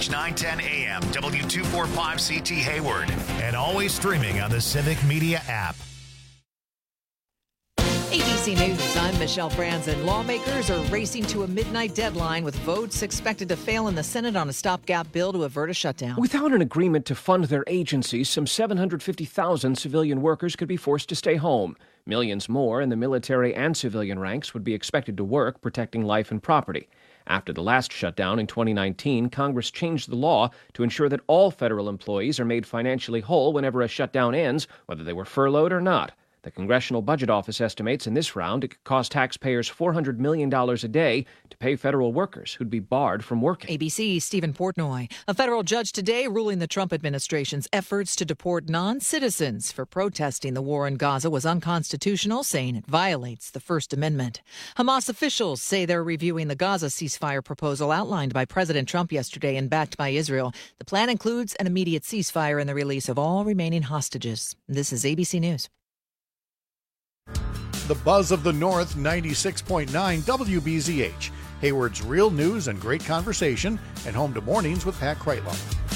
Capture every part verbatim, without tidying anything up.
nine ten A M, W two forty-five C T Hayward, and always streaming on the Civic Media app. A B C News, I'm Michelle Franzen. Lawmakers are racing to a midnight deadline with votes expected to fail in the Senate on a stopgap bill to avert a shutdown. Without an agreement to fund their agencies, some seven hundred fifty thousand civilian workers could be forced to stay home. Millions more in the military and civilian ranks would be expected to work, protecting life and property. After the last shutdown in twenty nineteen, Congress changed the law to ensure that all federal employees are made financially whole whenever a shutdown ends, whether they were furloughed or not. The Congressional Budget Office estimates in this round it could cost taxpayers four hundred million dollars a day to pay federal workers who'd be barred from working. A B C's Stephen Portnoy. A federal judge today ruling the Trump administration's efforts to deport non-citizens for protesting the war in Gaza was unconstitutional, saying it violates the First Amendment. Hamas officials say they're reviewing the Gaza ceasefire proposal outlined by President Trump yesterday and backed by Israel. The plan includes an immediate ceasefire and the release of all remaining hostages. This is A B C News. The Buzz of the North, ninety-six point nine W B Z H. Hayward's real news and great conversation, and home to mornings with Pat Kreitlow.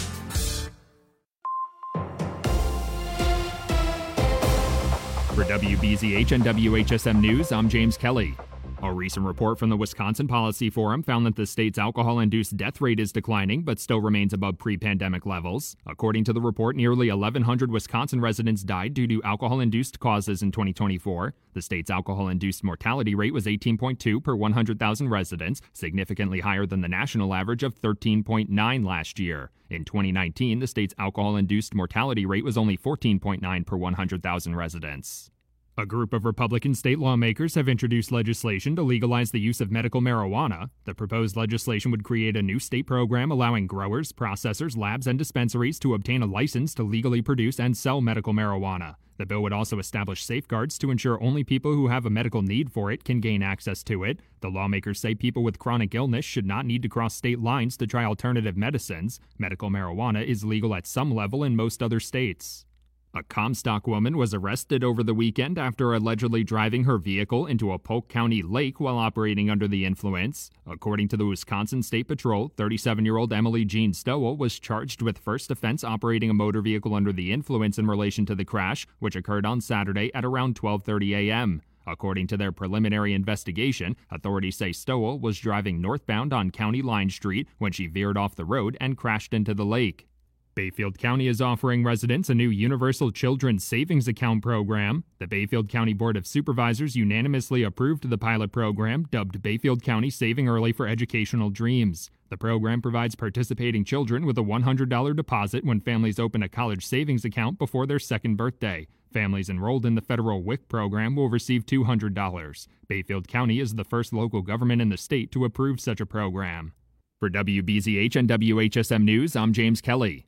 For W B Z H and W H S M News, I'm James Kelly. A recent report from the Wisconsin Policy Forum found that the state's alcohol-induced death rate is declining, but still remains above pre-pandemic levels. According to the report, nearly eleven hundred Wisconsin residents died due to alcohol-induced causes in twenty twenty-four. The state's alcohol-induced mortality rate was eighteen point two per one hundred thousand residents, significantly higher than the national average of thirteen point nine last year. In twenty nineteen, the state's alcohol-induced mortality rate was only fourteen point nine per one hundred thousand residents. A group of Republican state lawmakers have introduced legislation to legalize the use of medical marijuana. The proposed legislation would create a new state program allowing growers, processors, labs, and dispensaries to obtain a license to legally produce and sell medical marijuana. The bill would also establish safeguards to ensure only people who have a medical need for it can gain access to it. The lawmakers say people with chronic illness should not need to cross state lines to try alternative medicines. Medical marijuana is legal at some level in most other states. A Comstock woman was arrested over the weekend after allegedly driving her vehicle into a Polk County lake while operating under the influence. According to the Wisconsin State Patrol, thirty-seven-year-old Emily Jean Stowell was charged with first offense operating a motor vehicle under the influence in relation to the crash, which occurred on Saturday at around twelve thirty a.m. According to their preliminary investigation, authorities say Stowell was driving northbound on County Line Street when she veered off the road and crashed into the lake. Bayfield County is offering residents a new Universal Children's Savings Account program. The Bayfield County Board of Supervisors unanimously approved the pilot program, dubbed Bayfield County Saving Early for Educational Dreams. The program provides participating children with a one hundred dollars deposit when families open a college savings account before their second birthday. Families enrolled in the federal W I C program will receive two hundred dollars. Bayfield County is the first local government in the state to approve such a program. For W B Z H and W H S M News, I'm James Kelly.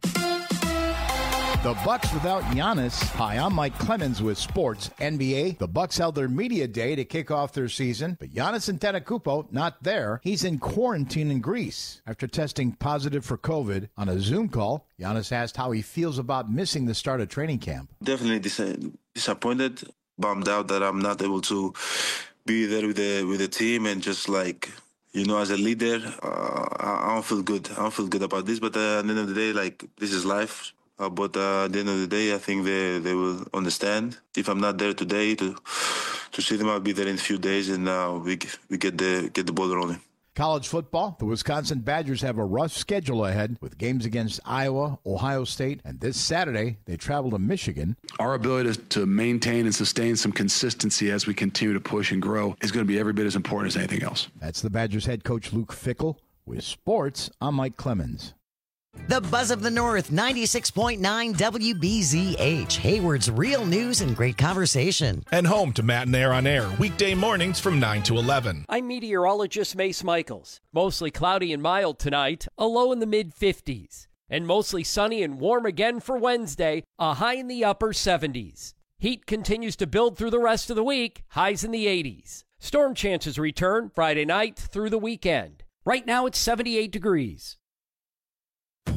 The Bucks without Giannis. Hi, I'm Mike Clemens with Sports N B A. The Bucks held their media day to kick off their season, but Giannis Antetokounmpo not there. He's in quarantine in Greece after testing positive for COVID. On a Zoom call, Giannis asked how he feels about missing the start of training camp. Definitely dis- disappointed, bummed out that I'm not able to be there with the with the team and just like. You know, as a leader, uh, I don't feel good. I don't feel good about this. But uh, at the end of the day, like, this is life. Uh, but uh, at the end of the day, I think they, they will understand. If I'm not there today to to see them, I'll be there in a few days, and uh, we we get the get the ball rolling. College football, the Wisconsin Badgers have a rough schedule ahead with games against Iowa, Ohio State, and this Saturday they travel to Michigan. Our ability to, to maintain and sustain some consistency as we continue to push and grow is going to be every bit as important as anything else. That's the Badgers head coach Luke Fickell. With sports, I'm Mike Clemens. The Buzz of the North, ninety-six point nine W B Z H, Hayward's real news and great conversation. And home to Matt and Air on Air, weekday mornings from nine to eleven. I'm meteorologist Mace Michaels. Mostly cloudy and mild tonight, a low in the mid-fifties. And mostly sunny and warm again for Wednesday, a high in the upper seventies. Heat continues to build through the rest of the week, highs in the eighties. Storm chances return Friday night through the weekend. Right now it's seventy-eight degrees.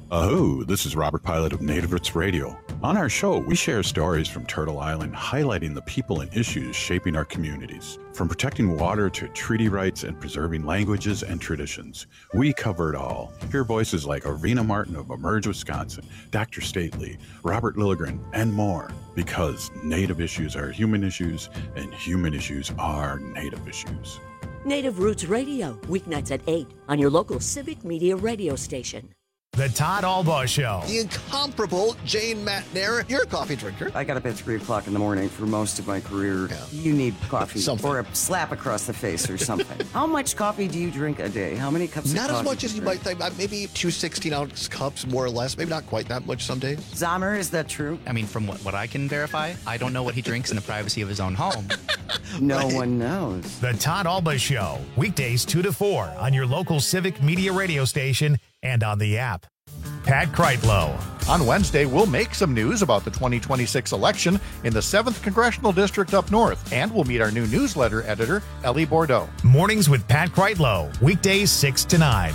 Ahoo, this is Robert Pilot of Native Roots Radio. On our show, we share stories from Turtle Island highlighting the people and issues shaping our communities. From protecting water to treaty rights and preserving languages and traditions, we cover it all. Hear voices like Arvina Martin of Emerge, Wisconsin, Doctor Stately, Robert Lilligren, and more. Because Native issues are human issues, and human issues are Native issues. Native Roots Radio, weeknights at eight on your local Civic Media radio station. The Todd Albaugh Show. The incomparable Jane Matnair. You're a coffee drinker. I got up at three o'clock in the morning for most of my career. Yeah. You need coffee. Something. Or a slap across the face or something. How much coffee do you drink a day? How many cups not of coffee? Not as much as you drink? might think. Maybe two sixteen-ounce cups, more or less. Maybe not quite that much some days. Zahmer, is that true? I mean, from what, what I can verify, I don't know what he drinks in the privacy of his own home. No right. one knows. The Todd Albaugh Show. Weekdays two to four on your local Civic Media radio station and on the app. Pat Kreitlow. On Wednesday, we'll make some news about the twenty twenty-six election in the seventh Congressional District up north, and we'll meet our new newsletter editor, Ellie Bordeaux. Mornings with Pat Kreitlow, weekdays six to nine.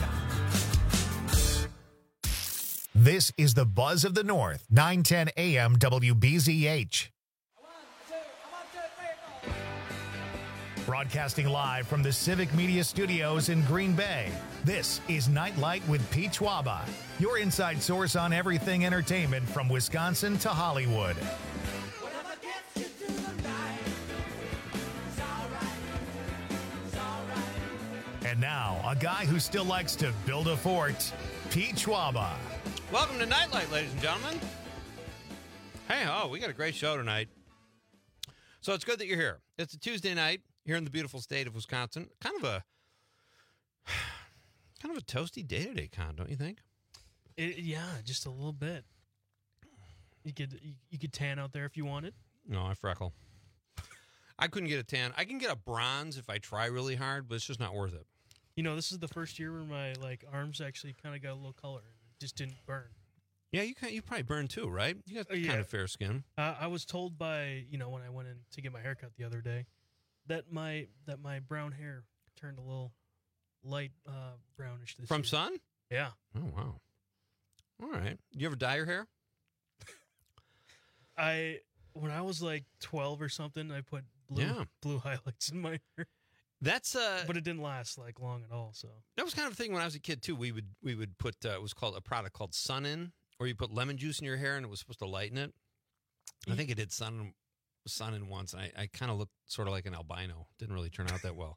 This is the Buzz of the North, nine ten a.m. W B Z H. Broadcasting live from the Civic Media Studios in Green Bay, this is Nightlight with Pete Schwaba, your inside source on everything entertainment from Wisconsin to Hollywood. And now, a guy who still likes to build a fort, Pete Schwaba. Welcome to Nightlight, ladies and gentlemen. Hey, oh, we got a great show tonight. So it's good that you're here. It's a Tuesday night here in the beautiful state of Wisconsin. Kind of a kind of a toasty day today, Con, don't you think? It, yeah, just a little bit. You could you, you could tan out there if you wanted. No, I freckle. I couldn't get a tan. I can get a bronze if I try really hard, but it's just not worth it. You know, this is the first year where my like arms actually kind of got a little color and it just didn't burn. Yeah, you can, you probably burn too, right? You got uh, yeah. kind of fair skin. Uh, I was told by, you know, when I went in to get my haircut the other day, that my that my brown hair turned a little light uh, brownish this From year. sun? Yeah. Oh, wow. All right. You ever dye your hair? I when I was like twelve or something, I put blue Yeah. blue highlights in my hair. That's uh but it didn't last like long at all. So that was kind of a thing when I was a kid too. We would we would put uh, it was called a product called Sun In, or you put lemon juice in your hair and it was supposed to lighten it. I think it did Sun Sun In once, and I, I kind of looked sort of like an albino. Didn't really turn out that well.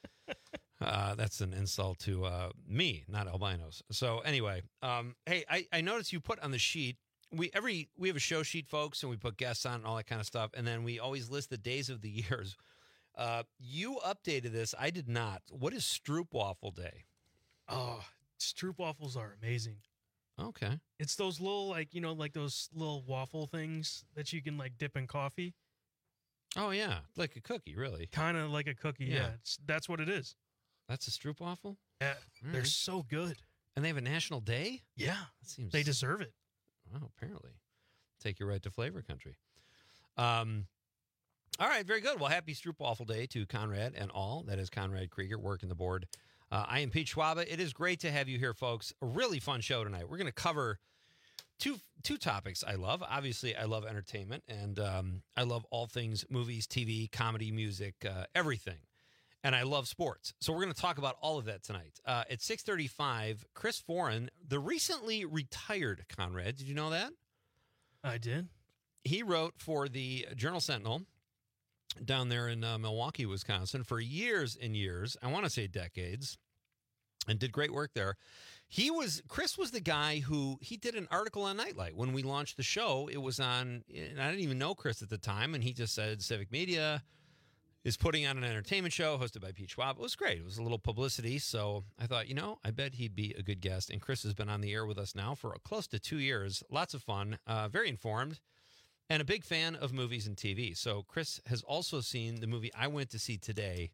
uh, that's an insult to uh, me, not albinos. So anyway, um, hey, I, I noticed you put on the sheet. We every we have a show sheet, folks, and we put guests on and all that kind of stuff, and then we always list the days of the years. Uh, you updated this. I did not. What is Stroopwafel Day? oh, stroopwafels are amazing. Okay. It's those little like you know like those little waffle things that you can like dip in coffee. Oh yeah, like a cookie, really. Kind of like a cookie. Yeah, Yeah. it's, that's what it is. That's a Stroopwafel? Yeah, All they're right. so good. And they have a national day? Yeah, That seems they deserve it. Well, apparently. Take you right to flavor country. Um, all right, very good. Well, happy Stroopwafel Day to Conrad and all. That is Conrad Krieger working the board. Uh, I am Pete Schwaba. It is great to have you here, folks. A really fun show tonight. We're going to cover two two topics I love. Obviously, I love entertainment, and um, I love all things movies, T V, comedy, music, uh, everything. And I love sports. So we're going to talk about all of that tonight. Uh, at six thirty-five, Chris Foran, the recently retired Conrad. Did you know that? I did. He wrote for the Journal-Sentinel down there in uh, Milwaukee, Wisconsin for years and years. I want to say decades. And did great work there. He was, Chris was the guy who, he did an article on Nightlight. When we launched the show, it was on, and I didn't even know Chris at the time, and he just said Civic Media is putting on an entertainment show hosted by Pete Schwab. It was great. It was a little publicity, so I thought, you know, I bet he'd be a good guest. And Chris has been on the air with us now for close to two years. Lots of fun, uh, very informed, and a big fan of movies and T V. So Chris has also seen the movie I went to see today,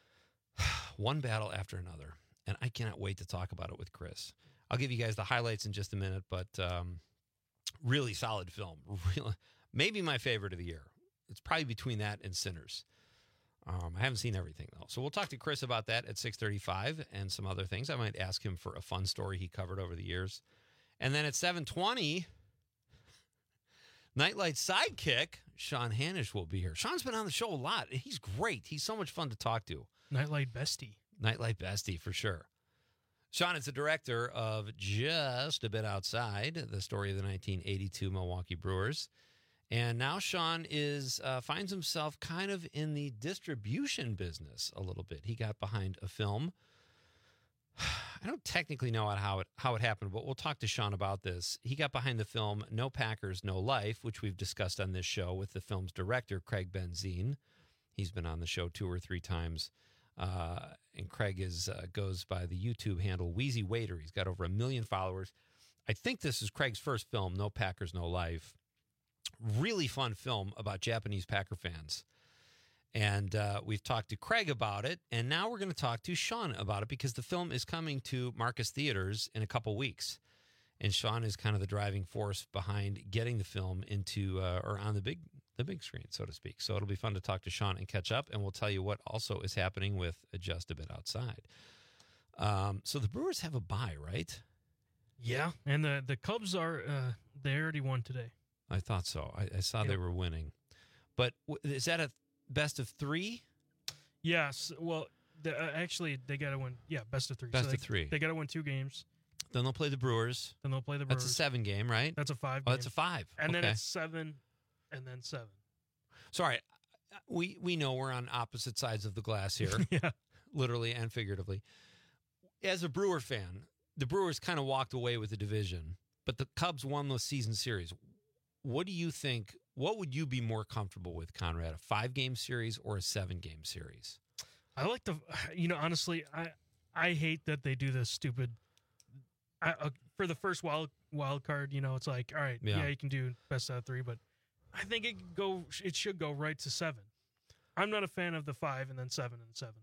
One Battle After Another. And I cannot wait to talk about it with Chris. I'll give you guys the highlights in just a minute, but um, really solid film. Really, maybe my favorite of the year. It's probably between that and Sinners. Um, I haven't seen everything, though. So we'll talk to Chris about that at six thirty-five and some other things. I might ask him for a fun story he covered over the years. And then at seven twenty, Nightlight sidekick, Sean Hanish will be here. Sean's been on the show a lot. He's great. He's so much fun to talk to. Nightlight bestie. Nightlight bestie, for sure. Sean is the director of Just a Bit Outside, the story of the nineteen eighty-two Milwaukee Brewers. And now Sean is uh, finds himself kind of in the distribution business a little bit. He got behind a film. I don't technically know how it how it happened, but we'll talk to Sean about this. He got behind the film No Packers, No Life, which we've discussed on this show with the film's director, Craig Benzine. He's been on the show two or three times. Uh, and Craig is uh, goes by the YouTube handle Wheezy Waiter. He's got over a million followers. I think this is Craig's first film, No Packers, No Life. Really fun film about Japanese Packer fans. And uh, we've talked to Craig about it, and now we're going to talk to Sean about it because the film is coming to Marcus Theaters in a couple weeks. And Sean is kind of the driving force behind getting the film into uh, or on the big the big screen, so to speak. So it'll be fun to talk to Sean and catch up, and we'll tell you what also is happening with Just a Bit Outside. Um, so the Brewers have a bye, right? Yeah, and the, the Cubs are uh, they already won today. I thought so. I, I saw Yep. they were winning. But w- is that a best of three? Yes. Well, the, uh, actually, they got to win. Yeah, best of three. Best so of they, three. They got to win two games. Then they'll play the Brewers. Then they'll play the Brewers. That's a seven game, right? That's a five. Oh, game. that's a five. And okay. then it's seven, and then seven. Sorry, we we know we're on opposite sides of the glass here, yeah, literally and figuratively. As a Brewer fan, the Brewers kind of walked away with the division, but the Cubs won the season series. What do you think? What would you be more comfortable with, Conrad? A five-game series or a seven-game series? I like the. You know, honestly, I I hate that they do this stupid. I, uh, for the first wild wild card, you know, it's like, all right, Yeah. yeah, you can do best out of three, but I think it could go. It should go right to seven. I'm not a fan of the five and then seven and seven.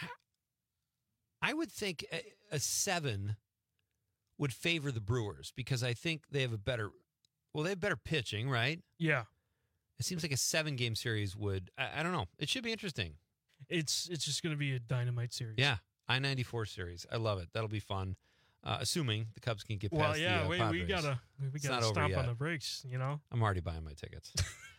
I would think a, a seven would favor the Brewers because I think they have a better. Well, they have better pitching, right? Yeah. It seems like a seven-game series would. I, I don't know. It should be interesting. It's it's just going to be a dynamite series. Yeah, I ninety-four series. I love it. That'll be fun. Uh, assuming the Cubs can get past Well, yeah, the uh, wait, we Padres. gotta we It's gotta not over stomp yet. on the brakes. You know. I'm already buying my tickets.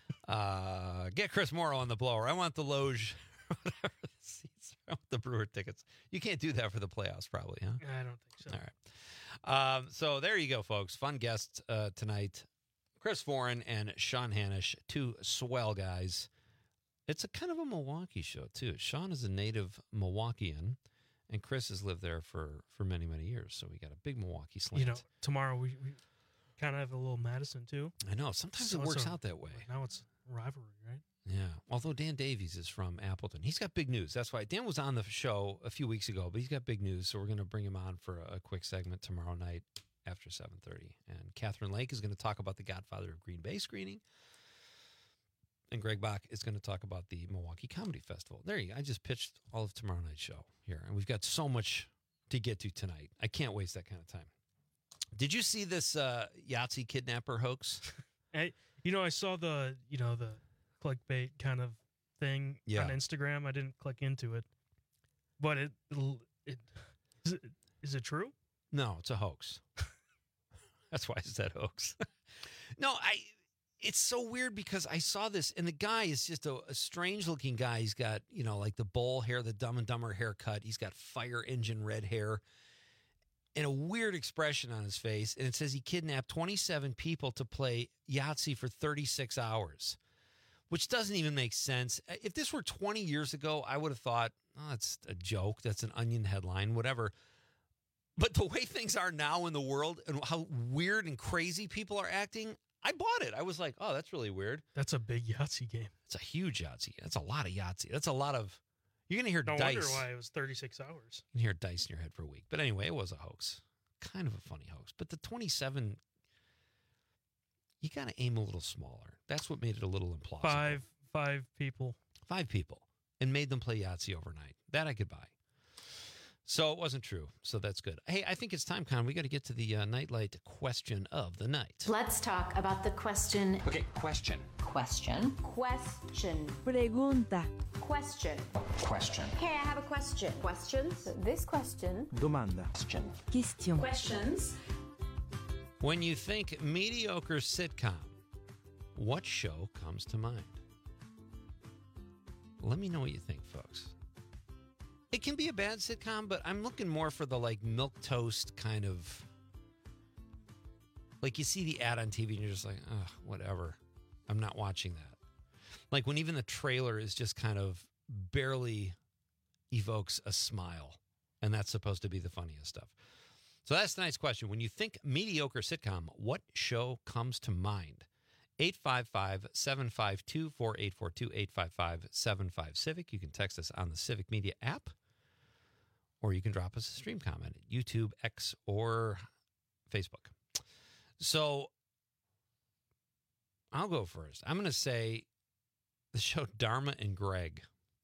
uh, get Chris Morrow on the blower. I want the Loge, whatever the seats. I want the Brewer tickets. You can't do that for the playoffs, probably, huh? I don't think so. All right. Um, so there you go, folks. Fun guests uh, tonight. Chris Foran and Sean Hanish, two swell guys. It's a kind of a Milwaukee show, too. Sean is a native Milwaukeean, and Chris has lived there for, for many, many years. So we got a big Milwaukee slant. You know, tomorrow we, we kind of have a little Madison too. I know. Sometimes So it it's works a- out that way. Now it's rivalry, right? Yeah. Although Dan Davies is from Appleton. He's got big news. That's why Dan was on the show a few weeks ago, but he's got big news. So we're going to bring him on for a, a quick segment tomorrow night after seven thirty. And Catherine Lake is going to talk about the Godfather of Green Bay screening. And Greg Bach is going to talk about the Milwaukee Comedy Festival. There you go. I just pitched all of tomorrow night's show here. And we've got so much to get to tonight. I can't waste that kind of time. Did you see this uh, Yahtzee kidnapper hoax? I, you know, I saw the you know the clickbait kind of thing Yeah. on Instagram. I didn't click into it, but it it'll- it is it, is it true? No, it's a hoax. That's why I said hoax. no, I. It's so weird because I saw this, and the guy is just a, a strange-looking guy. He's got, you know, like the bowl hair, the Dumb and Dumber haircut. He's got fire engine red hair, and a weird expression on his face. And it says he kidnapped twenty-seven people to play Yahtzee for thirty-six hours, which doesn't even make sense. If this were twenty years ago, I would have thought, oh, that's a joke. That's an Onion headline, whatever. But the way things are now in the world and how weird and crazy people are acting, I bought it. I was like, oh, that's really weird. That's a big Yahtzee game. It's a huge Yahtzee. That's a lot of Yahtzee. That's a lot of, you're going to hear No dice. wonder why it was thirty-six hours. You can hear dice in your head for a week. But anyway, it was a hoax. Kind of a funny hoax. But the twenty-seven, you got to aim a little smaller. That's what made it a little implausible. Five five people. Five people. And made them play Yahtzee overnight. That I could buy. So it wasn't true. So that's good. Hey, I think it's time, Con. We got to get to the uh, Nightlight question of the night. Let's talk about the question. Okay, question. Question. Question. Pregunta. Question. Question. Hey, I have a question. Questions? This question. Domanda. Question. Question. Questions. When you think mediocre sitcom, what show comes to mind? Let me know what you think, folks. It can be a bad sitcom, but I'm looking more for the like milquetoast kind of. Like you see the ad on T V and you're just like, oh, whatever. I'm not watching that. Like when even the trailer is just kind of barely evokes a smile. And that's supposed to be the funniest stuff. So that's tonight's question. When you think mediocre sitcom, what show comes to mind? eight five five, seven five two, four eight four two, eight five five, seven five Civic. You can text us on the Civic Media app, or you can drop us a stream comment at YouTube, X, or Facebook. So I'll go first. I'm going to say the show Dharma and Greg.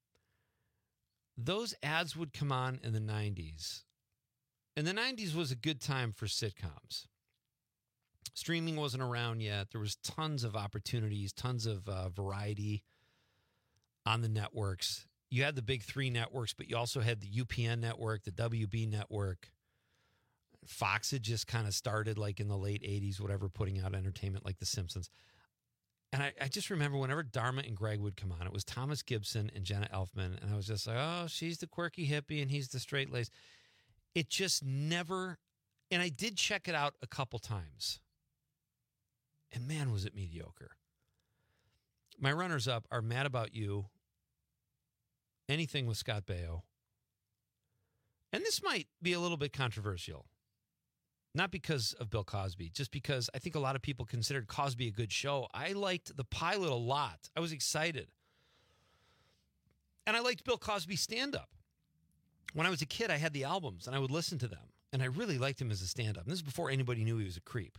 Those ads would come on in the nineties. And the nineties was a good time for sitcoms. Streaming wasn't around yet. There was tons of opportunities, tons of uh, variety on the networks. You had the big three networks, but you also had the U P N network, the W B network. Fox had just kind of started like in the late eighties, whatever, putting out entertainment like The Simpsons. And I, I just remember whenever Dharma and Greg would come on, it was Thomas Gibson and Jenna Elfman. And I was just like, oh, she's the quirky hippie and he's the straight-laced. It just never, and I did check it out a couple times. And man, was it mediocre. My runners-up are Mad About You, anything with Scott Baio. And this might be a little bit controversial. Not because of Bill Cosby, just because I think a lot of people considered Cosby a good show. I liked the pilot a lot. I was excited. And I liked Bill Cosby's stand-up. When I was a kid, I had the albums, and I would listen to them. And I really liked him as a stand-up. And this is before anybody knew he was a creep.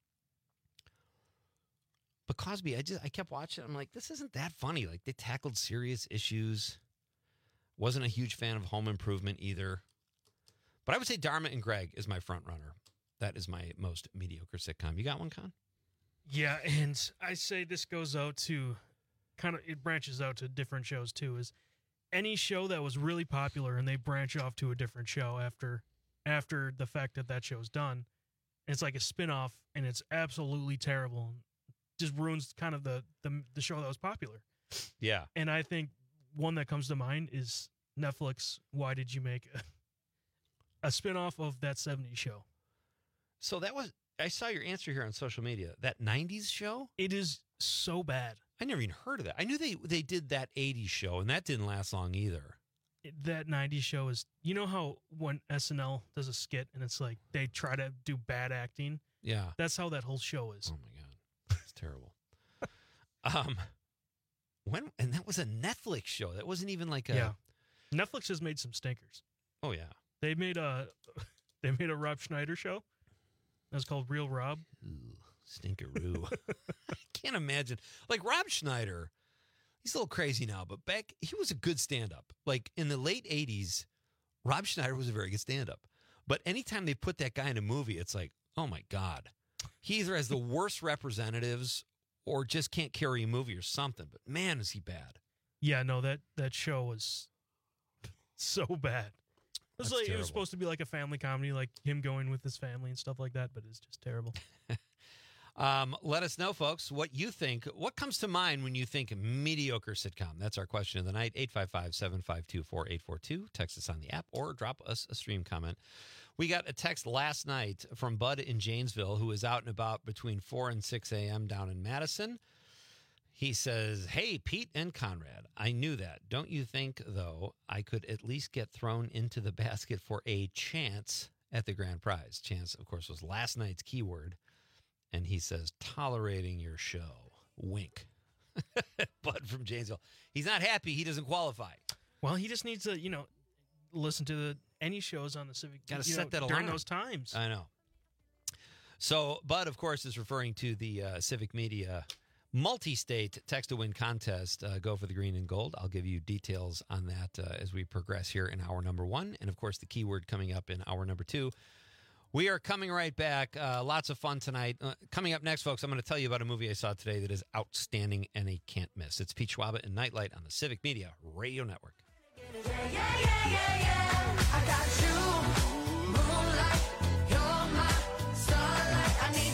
But Cosby, I just I kept watching. I'm like, this isn't that funny. Like, they tackled serious issues. Wasn't a huge fan of Home Improvement either. But I would say Dharma and Greg is my front runner. That is my most mediocre sitcom. You got one, Con? Yeah, and I say this goes out to kind of, it branches out to different shows too, is any show that was really popular and they branch off to a different show after after the fact that that show's done. And it's like a spinoff and it's absolutely terrible. Just ruins kind of the, the the show that was popular. Yeah. And I think one that comes to mind is Netflix. Why did you make a, a spinoff of that seventies show? So that was, I saw your answer here on social media. That nineties show? It is so bad. I never even heard of that. I knew they, they did that eighties show, and that didn't last long either. It, that nineties show is, you know how when S N L does a skit and it's like they try to do bad acting? Yeah. That's how that whole show is. Oh, my God. It's terrible. um, when and that was a Netflix show. That wasn't even like a... Yeah. Netflix has made some stinkers. Oh, yeah. They made a, they made a Rob Schneider show. That was called Real Rob. Ooh, stinkeroo. I can't imagine. Like Rob Schneider, he's a little crazy now, but back, he was a good stand-up. Like in the late eighties, Rob Schneider was a very good stand-up. But anytime they put that guy in a movie, it's like, oh my God. He either has the worst representatives or just can't carry a movie or something. But man, is he bad. Yeah, no, that, that show was so bad. It was That's like terrible. It was supposed to be like a family comedy, like him going with his family and stuff like that, but it's just terrible. um, let us know, folks, what you think. What comes to mind when you think mediocre sitcom? That's our question of the night. eight five five, seven five two, four eight four two. Text us on the app or drop us a stream comment. We got a text last night from Bud in Janesville, who is out and about between four and six a.m. down in Madison. He says, hey, Pete and Conrad, I knew that. Don't you think, though, I could at least get thrown into the basket for a chance at the grand prize? Chance, of course, was last night's keyword. And he says, tolerating your show. Wink. Bud from Janesville. He's not happy he doesn't qualify. Well, he just needs to, you know, listen to the any shows on the Civic. Got to you set know, that during alarm. those times. I know. So, Bud, of course, is referring to the uh, Civic Media multi-state text-to-win contest. Uh, go for the green and gold. I'll give you details on that uh, as we progress here in hour number one. And, of course, the keyword coming up in hour number two. We are coming right back. Uh, lots of fun tonight. Uh, coming up next, folks, I'm going to tell you about a movie I saw today that is outstanding and a can't miss. It's Pete Schwaba and Nightlight on the Civic Media Radio Network. Yeah, yeah, yeah, yeah, yeah. I got you, moonlight, you're my starlight. I need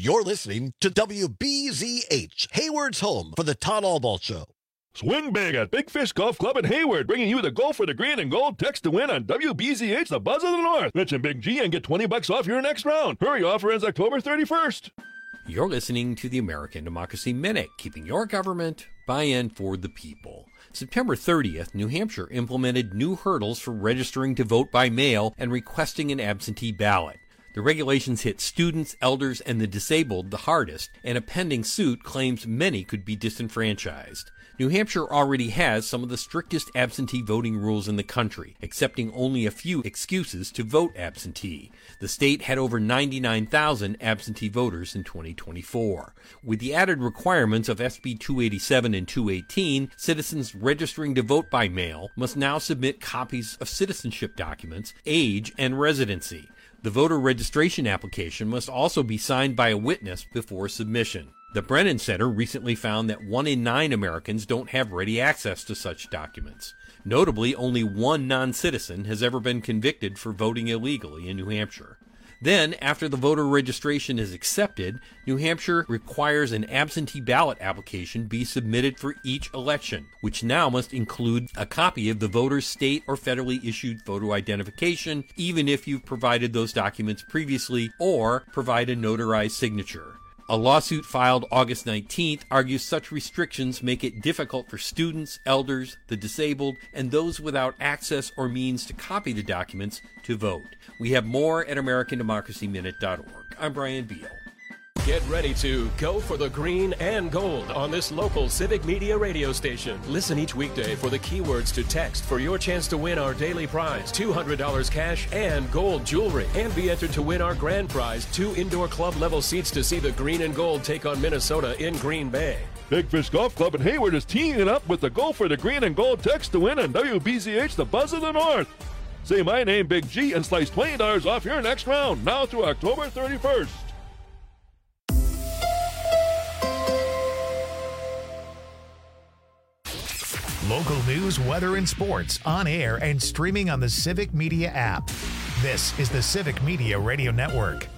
You're listening to W B Z H, Hayward's home for the Todd Albaugh Show. Swing big at Big Fish Golf Club in Hayward, bringing you the Go for the Green and Gold text to win on W B Z H, the Buzz of the North. Mention Big G and get twenty bucks off your next round. Hurry, offer ends October thirty-first. You're listening to the American Democracy Minute, keeping your government by-in for the people. September thirtieth, New Hampshire implemented new hurdles for registering to vote by mail and requesting an absentee ballot. The regulations hit students, elders, and the disabled the hardest, and a pending suit claims many could be disenfranchised. New Hampshire already has some of the strictest absentee voting rules in the country, accepting only a few excuses to vote absentee. The state had over ninety-nine thousand absentee voters in twenty twenty-four. With the added requirements of S B two eighty-seven and two eighteen, citizens registering to vote by mail must now submit copies of citizenship documents, age, and residency. The voter registration application must also be signed by a witness before submission. The Brennan Center recently found that one in nine Americans don't have ready access to such documents. Notably, only one non-citizen has ever been convicted for voting illegally in New Hampshire. Then, after the voter registration is accepted, New Hampshire requires an absentee ballot application be submitted for each election, which now must include a copy of the voter's state or federally issued photo identification, even if you've provided those documents previously, or provide a notarized signature. A lawsuit filed August nineteenth argues such restrictions make it difficult for students, elders, the disabled, and those without access or means to copy the documents to vote. We have more at American Democracy Minute dot org. I'm Brian Beal. Get ready to go for the green and gold on this local Civic Media radio station. Listen each weekday for the keywords to text for your chance to win our daily prize, two hundred dollars cash and gold jewelry. And be entered to win our grand prize, two indoor club level seats to see the green and gold take on Minnesota in Green Bay. Big Fish Golf Club in Hayward is teeing it up with the Go for the Green and Gold text to win on W B Z H, the Buzz of the North. Say my name, Big G, and slice twenty dollars off your next round, now through October thirty-first. Local news, weather, and sports on air and streaming on the Civic Media app. This is the Civic Media Radio Network.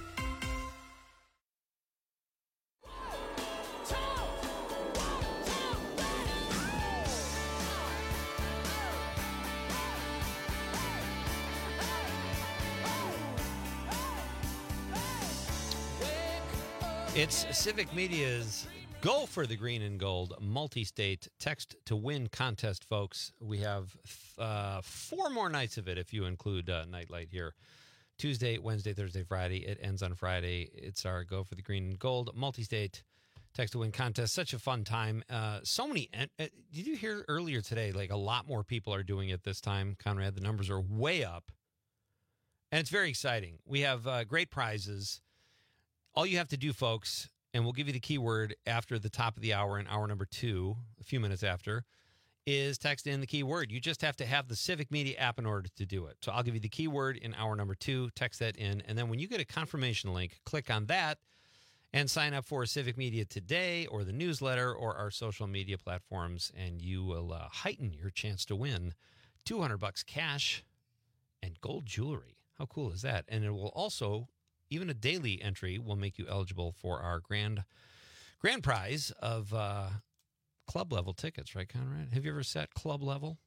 It's Civic Media's Go for the Green and Gold multi-state text to win contest, folks. We have uh, four more nights of it if you include uh, Nightlight here. Tuesday, Wednesday, Thursday, Friday. It ends on Friday. It's our Go for the Green and Gold multi-state text to win contest. Such a fun time. Uh, so many. Uh, did you hear earlier today, like a lot more people are doing it this time, Conrad? The numbers are way up. And it's very exciting. We have uh, great prizes. All you have to do, folks, and we'll give you the keyword after the top of the hour in hour number two, a few minutes after, is text in the keyword. You just have to have the Civic Media app in order to do it. So I'll give you the keyword in hour number two, text that in, and then when you get a confirmation link, click on that and sign up for Civic Media Today or the newsletter or our social media platforms, and you will uh, heighten your chance to win two hundred bucks cash and gold jewelry. How cool is that? And it will also... Even a daily entry will make you eligible for our grand grand prize of uh, club level tickets, right, Conrad? Have you ever sat club level?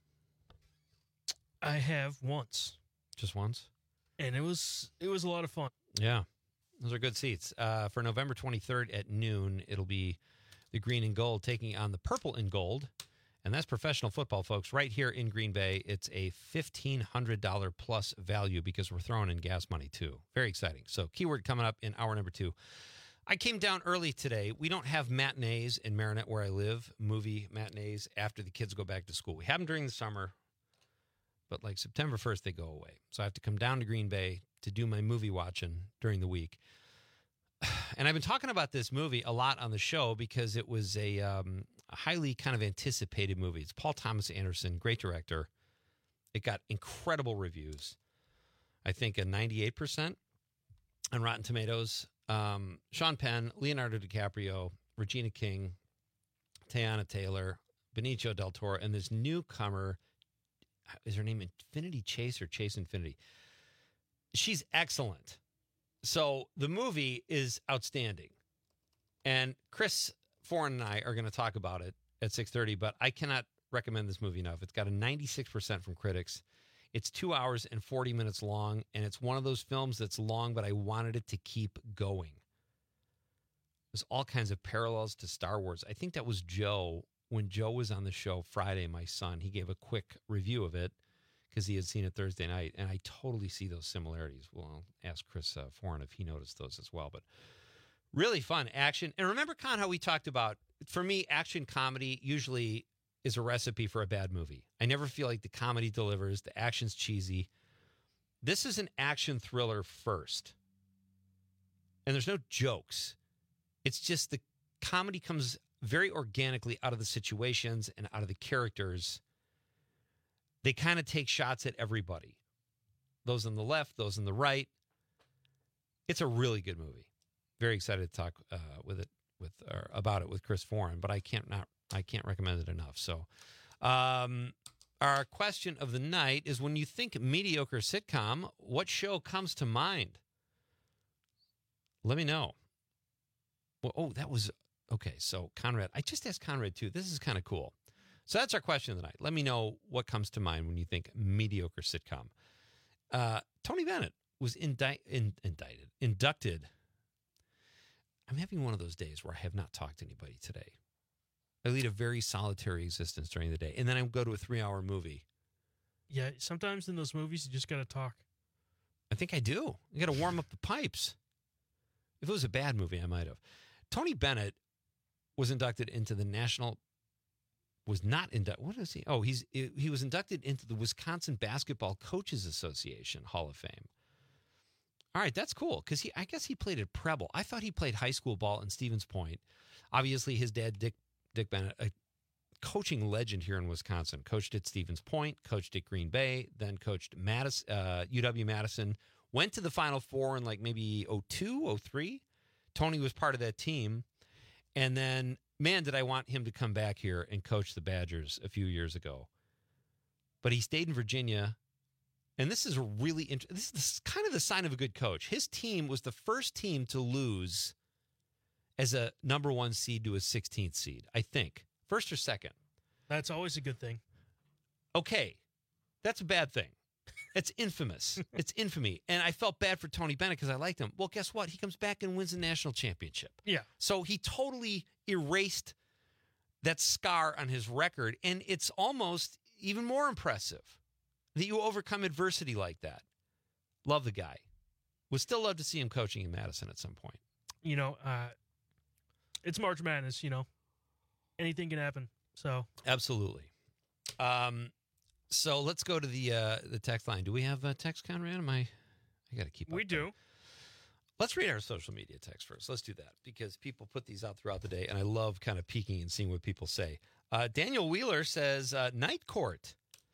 I have once. Just once? And it was it was a lot of fun. Yeah. Those are good seats. Uh, for November twenty-third at noon, it'll be the green and gold taking on the purple and gold. And that's professional football, folks, right here in Green Bay. It's a fifteen hundred dollars plus value because we're throwing in gas money, too. Very exciting. So keyword coming up in hour number two. I came down early today. We don't have matinees in Marinette where I live, movie matinees, after the kids go back to school. We have them during the summer, but like September first, they go away. So I have to come down to Green Bay to do my movie watching during the week. And I've been talking about this movie a lot on the show because it was a, um, a highly kind of anticipated movie. It's Paul Thomas Anderson, great director. It got incredible reviews. I think a ninety-eight percent on Rotten Tomatoes. Um, Sean Penn, Leonardo DiCaprio, Regina King, Teyana Taylor, Benicio del Toro, and this newcomer, is her name Infinity Chase or Chase Infinity? She's excellent. So the movie is outstanding. And Chris Foran and I are going to talk about it at six thirty, but I cannot recommend this movie enough. It's got a ninety-six percent from critics. It's two hours and forty minutes long, and it's one of those films that's long, but I wanted it to keep going. There's all kinds of parallels to Star Wars. I think that was Joe. When Joe was on the show Friday, my son, he gave a quick review of it because he had seen it Thursday night, and I totally see those similarities. Well, I'll ask Chris uh, Foran if he noticed those as well. But really fun action. And remember, Con, how we talked about, for me, action comedy usually is a recipe for a bad movie. I never feel like the comedy delivers. The action's cheesy. This is an action thriller first. And there's no jokes. It's just the comedy comes very organically out of the situations and out of the characters. They kind of take shots at everybody. Those on the left, those on the right. It's a really good movie. Very excited to talk uh, with it with or about it with Chris Foran, but I can't not I can't recommend it enough. So, um, our question of the night is: when you think mediocre sitcom, what show comes to mind? Let me know. Well, oh, that was okay. So Conrad, I just asked Conrad too. This is kind of cool. So that's our question of the night. Let me know what comes to mind when you think mediocre sitcom. Uh, Tony Bennett was indi- in, indicted, inducted. I'm having one of those days where I have not talked to anybody today. I lead a very solitary existence during the day, and then I go to a three-hour movie. Yeah, sometimes in those movies, you just got to talk. I think I do. You got to warm up the pipes. If it was a bad movie, I might have. Tony Bennett was inducted into the National... Was not inducted. What is he? Oh, he's he was inducted into the Wisconsin Basketball Coaches Association Hall of Fame. All right, that's cool because he. I guess he played at Preble. I thought he played high school ball in Stevens Point. Obviously, his dad, Dick Dick Bennett, a coaching legend here in Wisconsin, coached at Stevens Point, coached at Green Bay, then coached Madison, uh, U W Madison. Went to the Final Four in like maybe oh two, oh three. Tony was part of that team, and then. Man, did I want him to come back here and coach the Badgers a few years ago. But he stayed in Virginia, and this is a really interesting, this is kind of the sign of a good coach. His team was the first team to lose as a number one seed to a sixteenth seed, I think. First or second. That's always a good thing. Okay, that's a bad thing. It's infamous. It's infamy. And I felt bad for Tony Bennett because I liked him. Well, guess what? He comes back and wins the national championship. Yeah. So he totally erased that scar on his record. And it's almost even more impressive that you overcome adversity like that. Love the guy. Would still love to see him coaching in Madison at some point. You know, uh, it's March Madness, you know. Anything can happen. So Absolutely. Um So let's go to the uh, the text line. Do we have a text, Conrad? Am I? I got to keep. We up do. there. Let's read our social media text first. Let's do that because people put these out throughout the day, and I love kind of peeking and seeing what people say. Uh, Daniel Wheeler says uh, Night Court.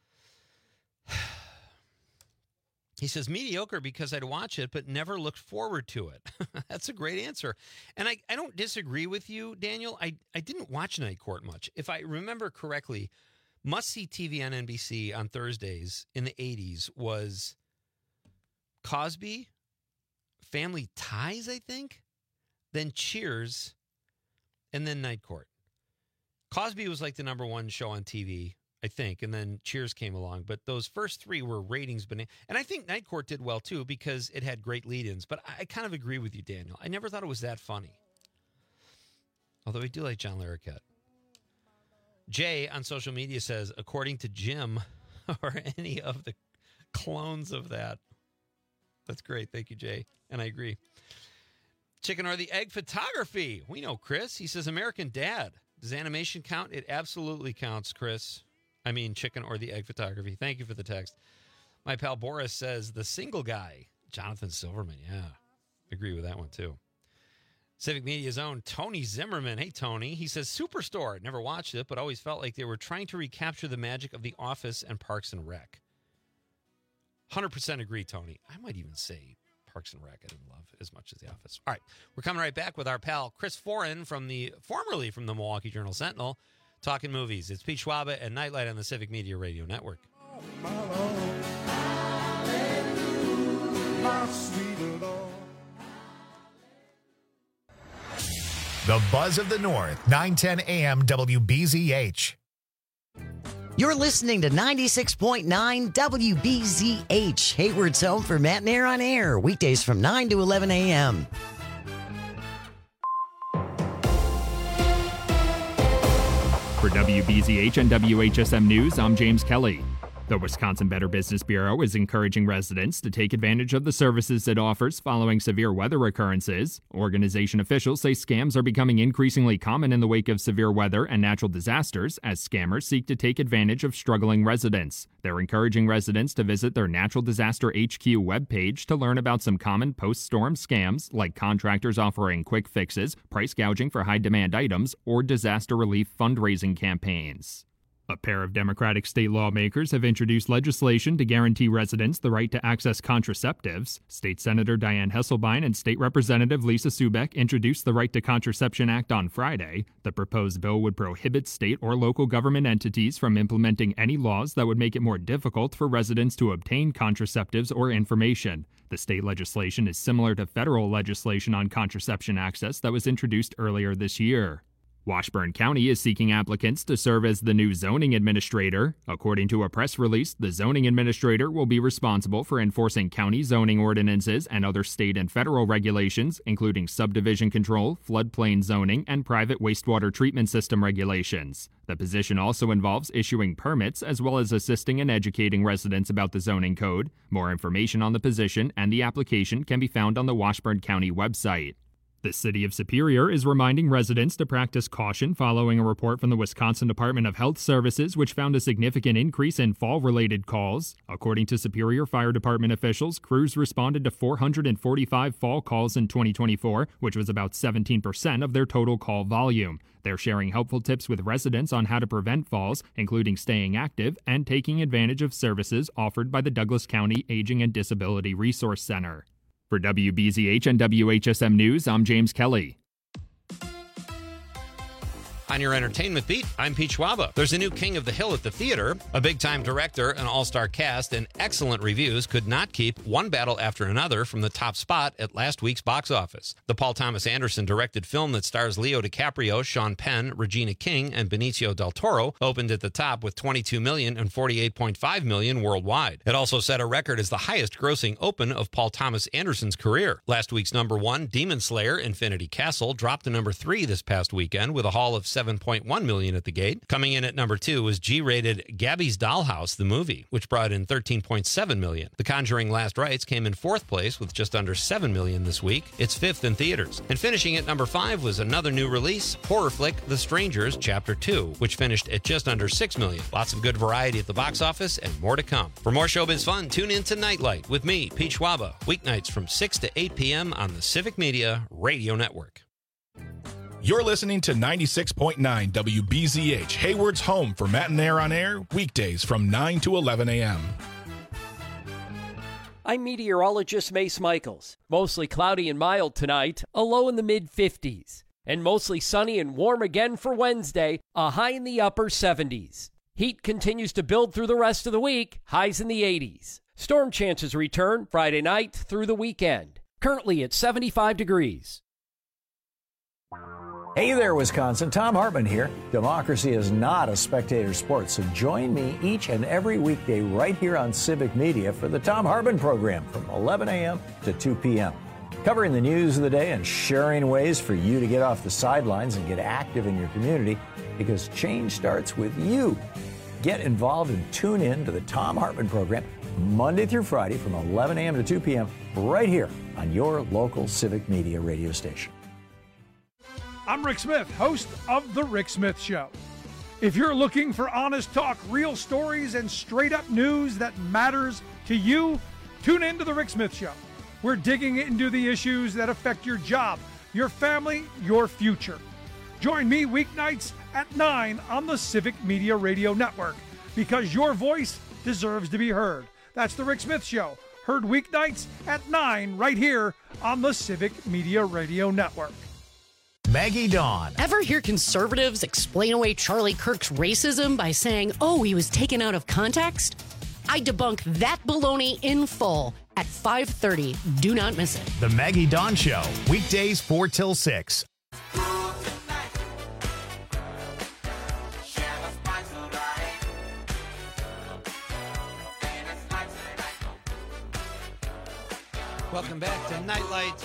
He says mediocre because I'd watch it, but never looked forward to it. That's a great answer, and I, I don't disagree with you, Daniel. I I didn't watch Night Court much, if I remember correctly. Must-see T V on N B C on Thursdays in the eighties was Cosby, Family Ties, I think, then Cheers, and then Night Court. Cosby was like the number one show on T V, I think, and then Cheers came along. But those first three were ratings. And I think Night Court did well, too, because it had great lead-ins. But I kind of agree with you, Daniel. I never thought it was that funny. Although I do like John Larroquette. Jay on social media says, according to Jim, or any of the clones of that. That's great. Thank you, Jay. And I agree. Chicken or the egg photography. We know Chris. He says, American Dad. Does animation count? It absolutely counts, Chris. I mean, chicken or the egg photography. Thank you for the text. My pal Boris says, the single guy. Jonathan Silverman. Yeah. Agree with that one, too. Civic Media's own Tony Zimmerman. Hey, Tony. He says, Superstore. Never watched it, but always felt like they were trying to recapture the magic of The Office and Parks and Rec. one hundred percent agree, Tony. I might even say Parks and Rec I didn't love as much as The Office. All right. We're coming right back with our pal Chris Foran from the, formerly from the Milwaukee Journal-Sentinel, talking movies. It's Pete Schwaba and Nightlight on the Civic Media Radio Network. My Lord. Hallelujah, my sweet Lord. The Buzz of the North, nine ten A M W B Z H. You're listening to ninety-six point nine W B Z H, Hayward's home for Matt and Air on Air, weekdays from nine to eleven A M. For W B Z H and W H S M News, I'm James Kelly. The Wisconsin Better Business Bureau is encouraging residents to take advantage of the services it offers following severe weather occurrences. Organization officials say scams are becoming increasingly common in the wake of severe weather and natural disasters as scammers seek to take advantage of struggling residents. They're encouraging residents to visit their Natural Disaster H Q webpage to learn about some common post-storm scams like contractors offering quick fixes, price gouging for high-demand items, or disaster relief fundraising campaigns. A pair of Democratic state lawmakers have introduced legislation to guarantee residents the right to access contraceptives. State Senator Dianne Hesselbein and State Representative Lisa Subeck introduced the Right to Contraception Act on Friday. The proposed bill would prohibit state or local government entities from implementing any laws that would make it more difficult for residents to obtain contraceptives or information. The state legislation is similar to federal legislation on contraception access that was introduced earlier this year. Washburn County is seeking applicants to serve as the new zoning administrator. According to a press release, the zoning administrator will be responsible for enforcing county zoning ordinances and other state and federal regulations, including subdivision control, floodplain zoning, and private wastewater treatment system regulations. The position also involves issuing permits as well as assisting and educating residents about the zoning code. More information on the position and the application can be found on the Washburn County website. The City of Superior is reminding residents to practice caution following a report from the Wisconsin Department of Health Services, which found a significant increase in fall-related calls. According to Superior Fire Department officials, crews responded to four hundred forty-five fall calls in twenty twenty-four, which was about seventeen percent of their total call volume. They're sharing helpful tips with residents on how to prevent falls, including staying active and taking advantage of services offered by the Douglas County Aging and Disability Resource Center. For W B Z H and W H S M News, I'm James Kelly. On your entertainment beat, I'm Pete Schwaba. There's a new King of the Hill at the theater. A big-time director, an all-star cast, and excellent reviews could not keep one battle after another from the top spot at last week's box office. The Paul Thomas Anderson-directed film that stars Leo DiCaprio, Sean Penn, Regina King, and Benicio del Toro opened at the top with twenty-two million dollars and forty-eight point five million dollars worldwide. It also set a record as the highest-grossing open of Paul Thomas Anderson's career. Last week's number one, Demon Slayer: Infinity Castle, dropped to number three this past weekend with a haul of seven point one million dollars at the gate. Coming in at number two was G-rated Gabby's Dollhouse, the movie, which brought in thirteen point seven million dollars. The Conjuring Last Rites came in fourth place with just under seven million dollars this week. It's fifth in theaters. And finishing at number five was another new release, horror flick The Strangers Chapter two, which finished at just under six million dollars. Lots of good variety at the box office and more to come. For more showbiz fun, tune in to Nightlight with me, Pete Schwaba, weeknights from six to eight p.m. on the Civic Media Radio Network. You're listening to ninety-six point nine W B Z H, Hayward's home for Matt and Air on Air, weekdays from nine to eleven a.m. I'm meteorologist Mace Michaels. Mostly cloudy and mild tonight, a low in the mid fifties. And mostly sunny and warm again for Wednesday, a high in the upper seventies. Heat continues to build through the rest of the week, highs in the eighties. Storm chances return Friday night through the weekend. Currently at seventy-five degrees. Hey there, Wisconsin. Tom Hartman here. Democracy is not a spectator sport, so join me each and every weekday right here on Civic Media for the Tom Hartman program from eleven a.m. to two p.m. Covering the news of the day and sharing ways for you to get off the sidelines and get active in your community, because change starts with you. Get involved and tune in to the Tom Hartman program Monday through Friday from eleven a.m. to two p.m. right here on your local Civic Media radio station. I'm Rick Smith, host of The Rick Smith Show. If you're looking for honest talk, real stories, and straight-up news that matters to you, tune in to The Rick Smith Show. We're digging into the issues that affect your job, your family, your future. Join me weeknights at nine on the Civic Media Radio Network, because your voice deserves to be heard. That's The Rick Smith Show, heard weeknights at nine right here on the Civic Media Radio Network. Maggie Dawn. Ever hear conservatives explain away Charlie Kirk's racism by saying, oh, he was taken out of context? I debunk that baloney in full at five thirty. Do not miss it. The Maggie Dawn Show, weekdays four till six. Welcome back to Nightlight.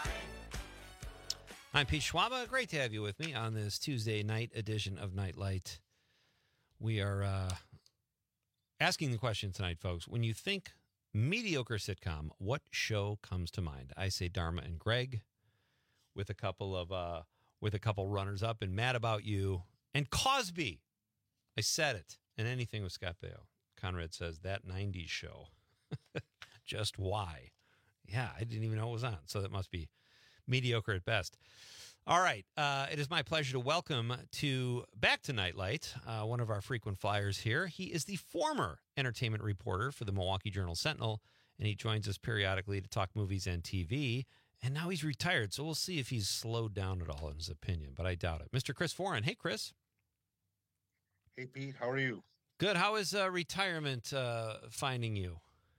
I'm Pete Schwaba. Great to have you with me on this Tuesday night edition of Nightlight. We are uh, asking the question tonight, folks. When you think mediocre sitcom, what show comes to mind? I say Dharma and Greg, with a couple of uh, with a couple runners up, and Mad About You and Cosby. I said it. And anything with Scott Baio. Conrad says that nineties show. Just why? Yeah, I didn't even know it was on. So that must be mediocre at best. All right. Uh, it is my pleasure to welcome to back to Nightlight, uh, one of our frequent flyers here. He is the former entertainment reporter for the Milwaukee Journal-Sentinel, and he joins us periodically to talk movies and T V. And now he's retired, so we'll see if he's slowed down at all in his opinion, but I doubt it. Mister Chris Foran. Hey, Chris. Hey, Pete. How are you? Good. How is uh, retirement uh, finding you?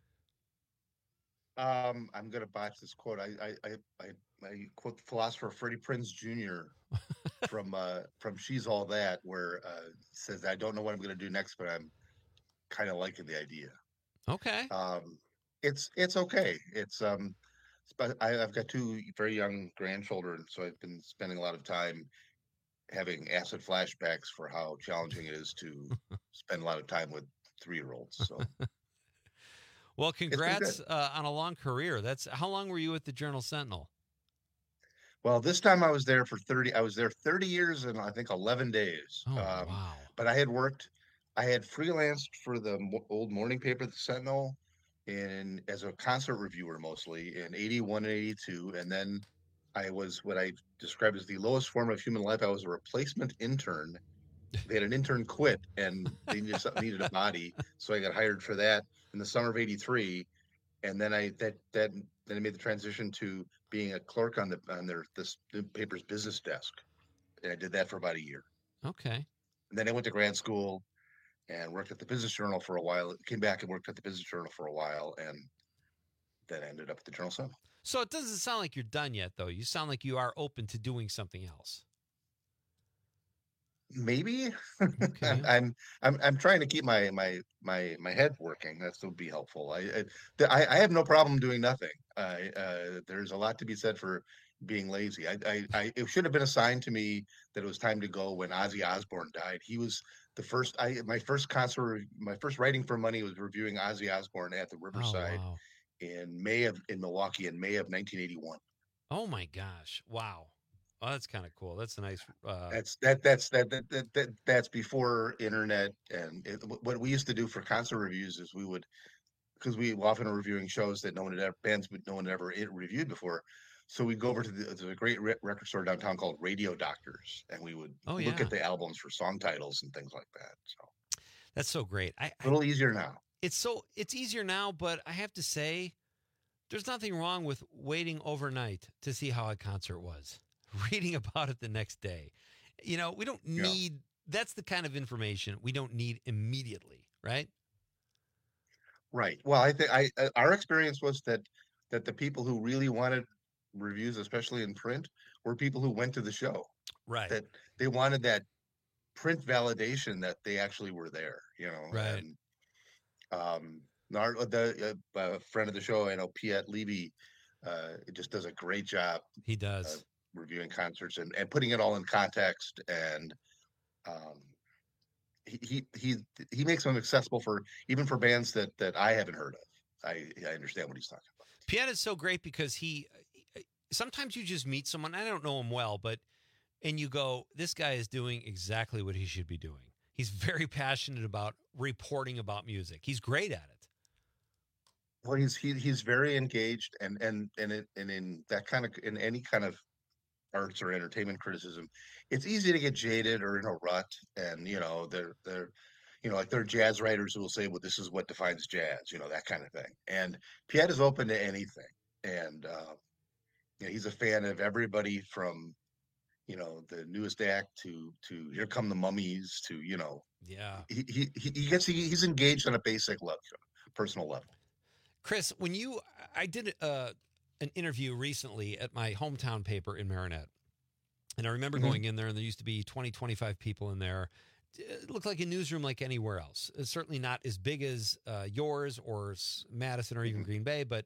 Um, I'm going to botch this quote. I, I, I, I, I quote the philosopher Freddie Prinze Junior from uh, from She's All That, where uh, he says, "I don't know what I'm going to do next, but I'm kind of liking the idea." Okay. Um, it's it's okay. It's um, but I, I've got two very young grandchildren, so I've been spending a lot of time having acid flashbacks for how challenging it is to spend a lot of time with three-year-olds. So, well, congrats uh, on a long career. That's how long were you at the Journal-Sentinel? Well, this time I was there for thirty. I was there thirty years and I think eleven days. Oh, um, wow! But I had worked. I had freelanced for the mo- old morning paper, the Sentinel, in as a concert reviewer mostly in eighty-one and eighty-two, and then I was what I described as the lowest form of human life. I was a replacement intern. They had an intern quit, and they just needed a body, so I got hired for that in the summer of eighty-three. And then I that that then I made the transition to being a clerk on the on their this the paper's business desk, and I did that for about a year. Okay. And then I went to grad school and worked at the Business Journal for a while. Came back and worked at the Business Journal for a while, and then ended up at the Journal-Sentinel. So it doesn't sound like you're done yet, though. You sound like you are open to doing something else. Maybe. Okay. I'm I'm I'm trying to keep my my my my head working. That would be helpful. I I I have no problem doing nothing. I uh, there's a lot to be said for being lazy. I, I I it should have been a sign to me that it was time to go when Ozzy Osbourne died. He was the first. I my first concert, my first writing for money was reviewing Ozzy Osbourne at the Riverside. Oh, wow. in May of in Milwaukee in May of nineteen eighty-one. Oh my gosh! Wow, oh, that's kind of cool. That's a nice. Uh... That's that that's that, that that that that's before internet, and it, what we used to do for concert reviews is we would, because we often are reviewing shows that no one had ever, bands no one had ever reviewed before, so we'd go over to the there's a great re- record store downtown called Radio Doctors, and we would Oh, look yeah. at the albums for song titles and things like that. So That's so great. I, a little easier now. It's so it's easier now, but I have to say, there's nothing wrong with waiting overnight to see how a concert was, reading about it the next day. You know, we don't Yeah. need that's the kind of information we don't need immediately, right? Right. Well, I think I uh, our experience was that that the people who really wanted reviews, especially in print, were people who went to the show. Right. That they wanted that print validation that they actually were there. You know. Right. And, um, our, the uh, uh, friend of the show, I know, Piet Levy, uh, just does a great job. He does. Uh, reviewing concerts and, and putting it all in context, and um, he, he he he makes them accessible for even for bands that that I haven't heard of. I I understand what he's talking about. Piet is so great because he sometimes you just meet someone, I don't know him well, but and you go, this guy is doing exactly what he should be doing. He's very passionate about reporting about music. He's great at it. Well, he's he, he's very engaged, and and and it, and in that kind of in any kind of arts or entertainment criticism, it's easy to get jaded or in a rut. And you know, they're they're you know, like there are jazz writers who will say, well, this is what defines jazz, you know, that kind of thing. And Piet is open to anything, and uh, you know, he's a fan of everybody from, you know, the newest act to to Here Come the Mummies to, you know, yeah, he he he gets he, he's engaged on a basic level, personal level. Chris, when you, I did uh, an interview recently at my hometown paper in Marinette, and I remember Mhm. going in there, and there used to be twenty, twenty-five people in there. It looked like a newsroom like anywhere else. It's certainly not as big as uh, yours or S- Madison or even Green Bay, but there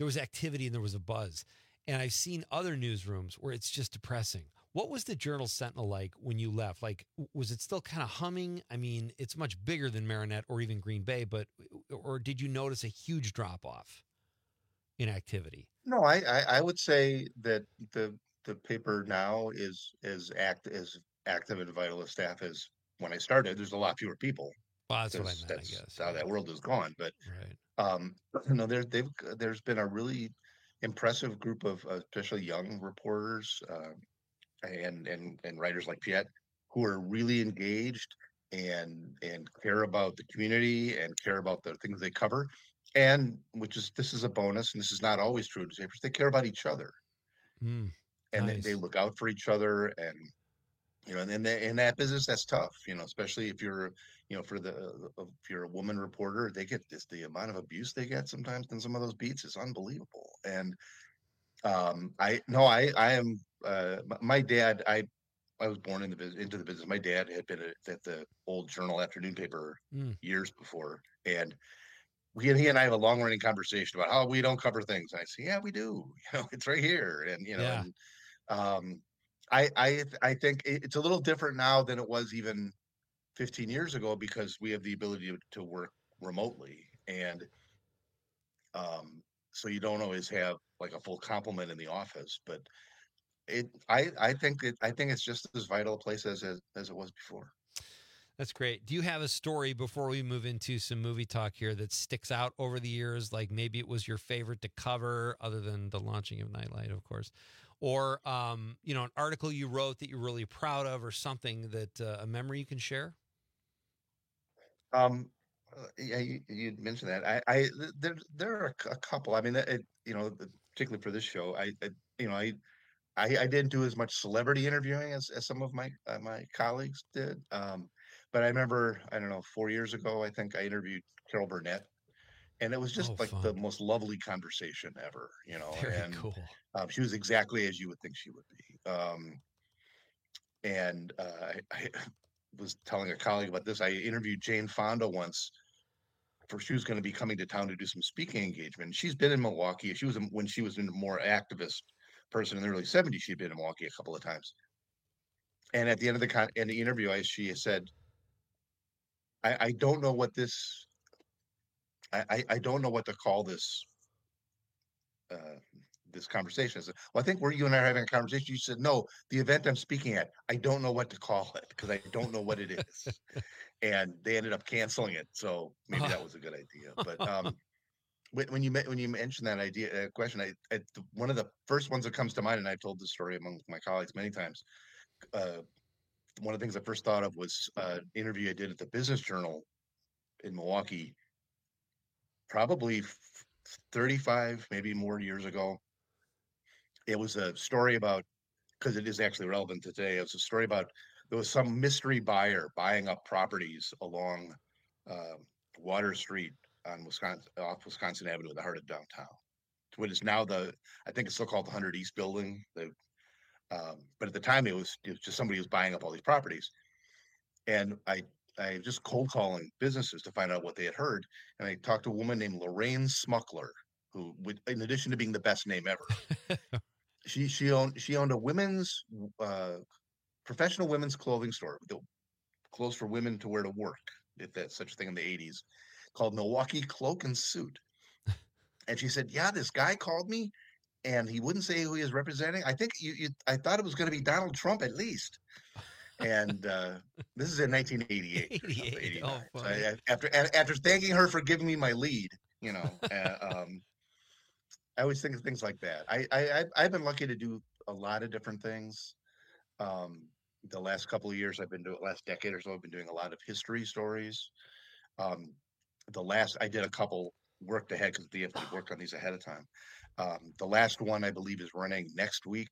there was activity and there was a buzz. And I've seen other newsrooms where it's just depressing. What was the Journal Sentinel like when you left? Like, was it still kind of humming? I mean, it's much bigger than Marinette or even Green Bay, but or did you notice a huge drop off in activity? No, I, I, I would say that the the paper now is is act as active and vital a staff as when I started. There's a lot fewer people. Well, that's what I That's- meant, I that's guess. how that world is gone. But Right. um, no, there they've there's been a really impressive group of uh, especially young reporters uh, and and and writers like Piet who are really engaged and and care about the community and care about the things they cover. And which is this is a bonus, and this is not always true in newspapers. They care about each other, Mm, and they, nice. they look out for each other. And you know, and in, the, in that business, that's tough. You know, especially if you're, you know, for the if you're a woman reporter, they get this the amount of abuse they get sometimes in some of those beats is unbelievable. And um, I no, I I am uh, m- my dad. I I was born in the business into the business. My dad had been at at the old Journal afternoon paper Mm. years before, and we and he and I have a long running conversation about how we don't cover things. And I say, yeah, we do. You know, it's right here. And you know, Yeah. and um, I I I think it- it's a little different now than it was even fifteen years ago because we have the ability to, to work remotely, and um, so you don't always have like a full complement in the office. But it I I think it I think it's just as vital a place as as, as it was before. That's great. Do you have a story before we move into some movie talk here that sticks out over the years? Like maybe it was your favorite to cover other than the launching of Nightlight, of course, or, um, you know, an article you wrote that you're really proud of or something that uh, a memory you can share? Um, uh, yeah, you, you mentioned that. I, I, th- there, there are a cou- a couple. I mean, it, you know, the- particularly for this show, I, I you know, I, I, I didn't do as much celebrity interviewing as, as some of my uh, my colleagues did. Um, but I remember, I don't know, four years ago, I think I interviewed Carol Burnett, and it was just Oh, like fun. the most lovely conversation ever. You know, Very and cool. um, she was exactly as you would think she would be. Um, and uh, I, I was telling a colleague about this. I interviewed Jane Fonda once for she was going to be coming to town to do some speaking engagement. She's been in Milwaukee. She was in- when she was a more activist person in the early seventies. She'd been in Milwaukee a couple of times. And at the end of the con- in the interview, I she said, "I, I don't know what this. I, I I don't know what to call this. Uh, this conversation." I said, "Well, I think where you and I are having a conversation." You said, "No, the event I'm speaking at, I don't know what to call it because I don't know what it is." And they ended up canceling it. So maybe that was a good idea. But um, when, when you me- when you mentioned that idea uh, question, I, I th- one of the first ones that comes to mind, and I've told this story among my colleagues many times. Uh, one of the things I first thought of was uh, an interview I did at the Business Journal in Milwaukee, probably f- thirty-five, maybe more years ago. It was a story about, because it is actually relevant to today. It was a story about there was some mystery buyer buying up properties along uh, Water Street on Wisconsin, off Wisconsin Avenue in the heart of downtown. What is now the, I think it's still called the one hundred East Building. The, um, but at the time, it was, it was just somebody who was buying up all these properties. And I, I was just cold calling businesses to find out what they had heard. And I talked to a woman named Lorraine Smuckler, who, would, in addition to being the best name ever, she she owned she owned a women's uh, professional women's clothing store, the clothes for women to wear to work, if that's such a thing in the eighties, called Milwaukee Cloak and Suit. And she said, "Yeah, this guy called me, and he wouldn't say who he was representing. I think you, you I thought it was going to be Donald Trump at least." And uh, this is in nineteen eighty-eight, or something, eighty-eight. eighty-nine. Oh, So funny. I, after a- after thanking her for giving me my lead, you know, uh, um, I always think of things like that. I, I I- I've been lucky to do a lot of different things. Um, the last couple of years, I've been doing last decade or so. I've been doing a lot of history stories. Um, the last I did a couple worked ahead because the F D worked on these ahead of time. Um, the last one I believe is running next week,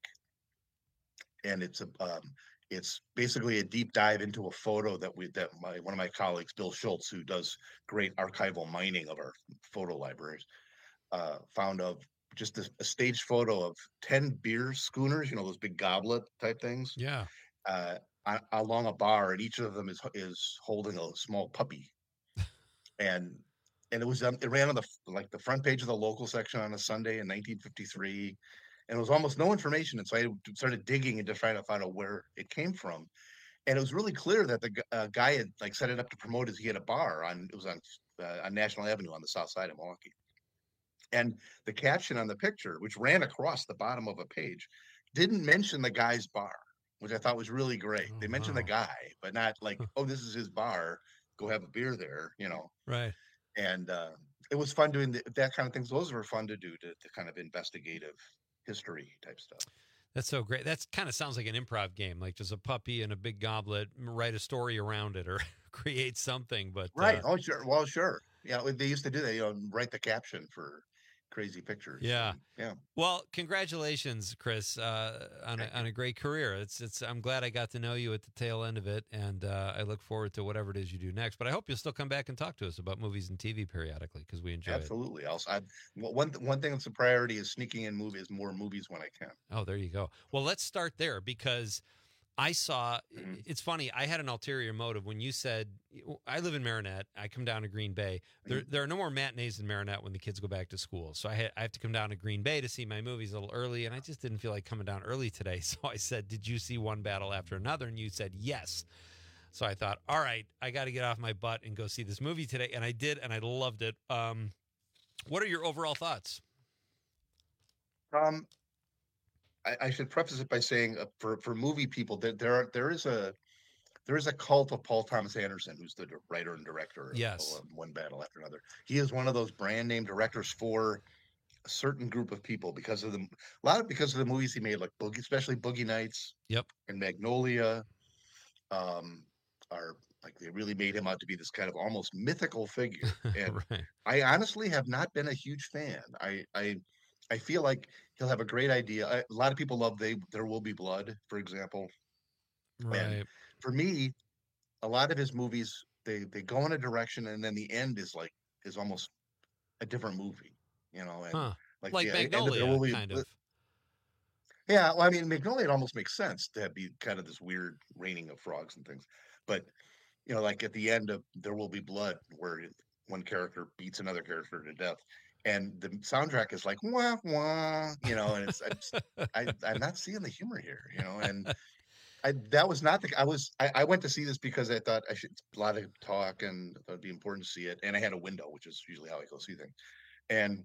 and it's a um, it's basically a deep dive into a photo that we that my one of my colleagues, Bill Schultz, who does great archival mining of our photo libraries, uh, found of just a, a staged photo of ten beer schooners, you know, those big goblet type things, Yeah. uh, a- along a bar, and each of them is is holding a small puppy. And and it was um, it ran on the like the front page of the local section on a Sunday in nineteen fifty-three, and it was almost no information. And so I started digging into trying to find out where it came from, and it was really clear that the uh, guy had like set it up to promote his. He had a bar on it was on uh, on National Avenue on the south side of Milwaukee, and the caption on the picture, which ran across the bottom of a page, didn't mention the guy's bar, which I thought was really great. Oh, they mentioned wow. the guy, but not like, oh, this is his bar. Go have a beer there, you know. Right. And uh, it was fun doing the, that kind of things. Those were fun to do, to, to kind of investigative history type stuff. That's so great. That kind of sounds like an improv game, like just a puppy and a big goblet, write a story around it or create something. But right. Uh, oh, sure. Well, sure. Yeah, they used to do that. You know, write the caption for crazy pictures. Yeah. And, yeah. Well, congratulations, Chris, uh, on, a, on a great career. It's it's. I'm glad I got to know you at the tail end of it, and uh, I look forward to whatever it is you do next. But I hope you'll still come back and talk to us about movies and T V periodically because we enjoy Absolutely. Also, I, one one thing that's a priority is sneaking in movies, more movies when I can. it. Oh, there you go. Well, let's start there because I saw. Mm-hmm. It's funny. I had an ulterior motive when you said I live in Marinette. I come down to Green Bay. There, Mm-hmm. there are no more matinees in Marinette when the kids go back to school. So I, had, I have to come down to Green Bay to see my movies a little early, and I just didn't feel like coming down early today. So I said, "Did you see One Battle After Another?" And you said yes. So I thought, all right, I got to get off my butt and go see this movie today, and I did, and I loved it. Um, what are your overall thoughts? Um, I, I should preface it by saying, uh, for for movie people, there there are, there is a there is a cult of Paul Thomas Anderson, who's the writer and director of Yes. uh, One Battle After Another. He is one of those brand name directors for a certain group of people because of the a lot of because of the movies he made, like Boogie, especially Boogie Nights. Yep. And Magnolia. Um, are like they really made him out to be this kind of almost mythical figure. And Right. I honestly have not been a huge fan. I I I feel like he'll have a great idea. I, a lot of people love they There Will Be Blood, for example. Right. And for me, a lot of his movies they they go in a direction and then the end is like is almost a different movie, you know. And Huh. like, Like the end of There Magnolia, Will Be- kind of. Yeah, well, I mean, Magnolia, it almost makes sense to be kind of this weird raining of frogs and things. But, you know, like at the end of There Will Be Blood, where it- one character beats another character to death, and the soundtrack is like, wah, wah, you know, and it's, I, just- I, I'm not seeing the humor here, you know, and I, that was not the, I was, I, I went to see this because I thought I should, a lot of talk and I thought it'd be important to see it. And I had a window, which is usually how I go see things. And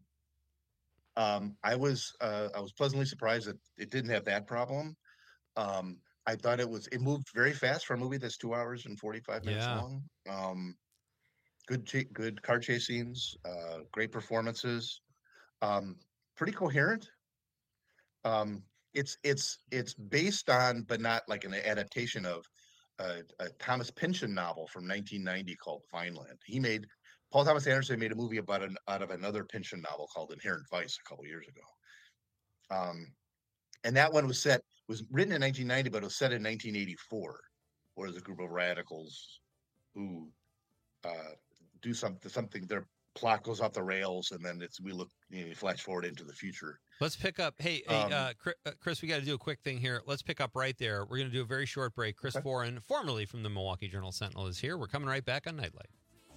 um, I was, uh, I was pleasantly surprised that it didn't have that problem. Um, I thought it was, it moved very fast for a movie that's two hours and forty-five minutes Yeah. long. Um, good, cha- good car chase scenes, uh, great performances, um, pretty coherent. Um, it's, it's, it's based on, but not like an adaptation of a, a Thomas Pynchon novel from nineteen ninety called Vineland. He made, Paul Thomas Anderson made a movie about an, out of another Pynchon novel called Inherent Vice a couple years ago. Um, and that one was set, was written in nineteen ninety, but it was set in nineteen eighty-four, where there's a group of radicals who uh, do something, something, their plot goes off the rails, and then it's, we look, you know, flash forward into the future. Let's pick up. Hey, hey Um, uh, Chris, uh, Chris, we got to do a quick thing here. Let's pick up right there. We're going to do a very short break. Chris Foran, formerly from the Milwaukee Journal Sentinel, is here. We're coming right back on Nightlight.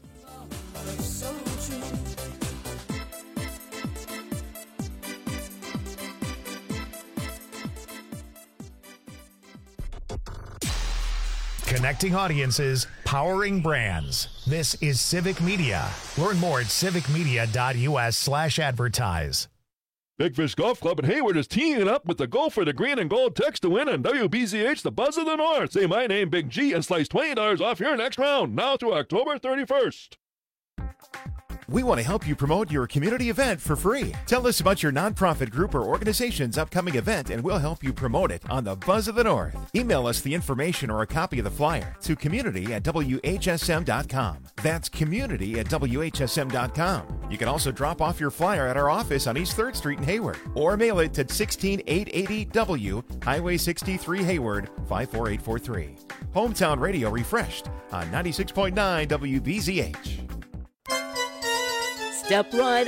Connecting audiences, powering brands. This is Civic Media. Learn more at civicmedia.us slash advertise. Big Fish Golf Club in Hayward is teeing it up with the Go for the Green and Gold text to win on W B Z H, the Buzz of the North. Say my name, Big G, and slice twenty dollars off your next round, now through October thirty-first. We want to help you promote your community event for free. Tell us about your nonprofit group or organization's upcoming event and we'll help you promote it on the Buzz of the North. Email us the information or a copy of the flyer to community at W H S M dot com. That's community at W H S M dot com. You can also drop off your flyer at our office on East third Street in Hayward or mail it to sixteen eight eighty W, Highway sixty-three, Hayward, five four eight four three. Hometown Radio refreshed on ninety-six point nine W B Z H. Step right up,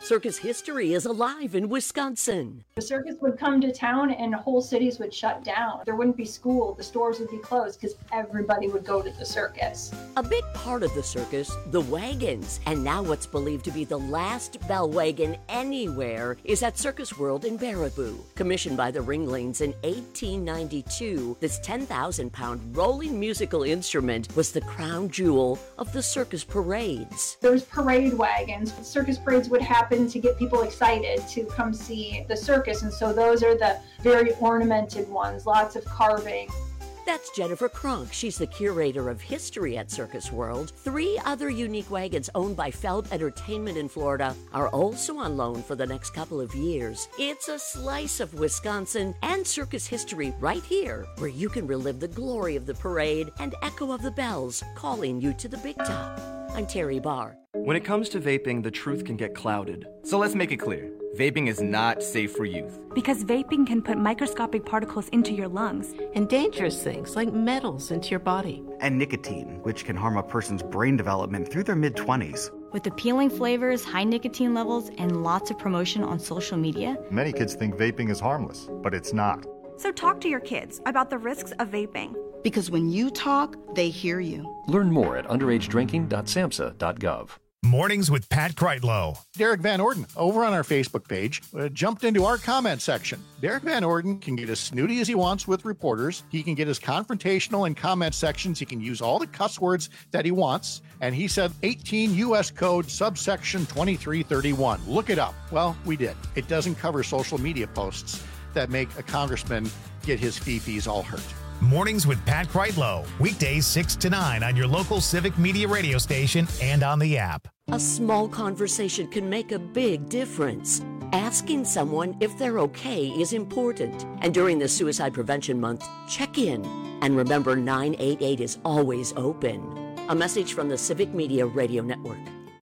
Circus history is alive in Wisconsin. The circus would come to town and whole cities would shut down. There wouldn't be school, the stores would be closed because everybody would go to the circus. A big part of the circus, the wagons. And now what's believed to be the last bell wagon anywhere is at Circus World in Baraboo. Commissioned by the Ringlings in eighteen ninety-two, this ten thousand pound rolling musical instrument was the crown jewel of the circus parades. There was parade wagons. Circus parades would happen to get people excited to come see the circus, and so those are the very ornamented ones, lots of carving. That's Jennifer Kronk. She's the curator of history at Circus World. Three other unique wagons owned by Feld Entertainment in Florida are also on loan for the next couple of years. It's a slice of Wisconsin and circus history right here, where you can relive the glory of the parade and echo of the bells calling you to the big top. I'm Terry Barr. When it comes to vaping, the truth can get clouded. So let's make it clear. Vaping is not safe for youth. Because vaping can put microscopic particles into your lungs. And dangerous things like metals into your body. And nicotine, which can harm a person's brain development through their mid-twenties. With appealing flavors, high nicotine levels, and lots of promotion on social media, many kids think vaping is harmless, but it's not. So talk to your kids about the risks of vaping. Because when you talk, they hear you. Learn more at underage drinking dot samhsa dot gov. Mornings with Pat Kreitlow. Derek Van Orden, over on our Facebook page, uh, jumped into our comment section. Derek Van Orden can get as snooty as he wants with reporters. He can get as confrontational in comment sections. He can use all the cuss words that he wants. And he said eighteen U S Code subsection twenty-three thirty-one. Look it up. Well, we did. It doesn't cover social media posts that make a congressman get his fee-fees all hurt. Mornings with Pat Kreitlow. Weekdays six to nine on your local Civic Media radio station and on the app. A small conversation can make a big difference. Asking someone if they're okay is important. And during the Suicide Prevention Month, check in. And remember, nine eight eight is always open. A message from the Civic Media Radio Network.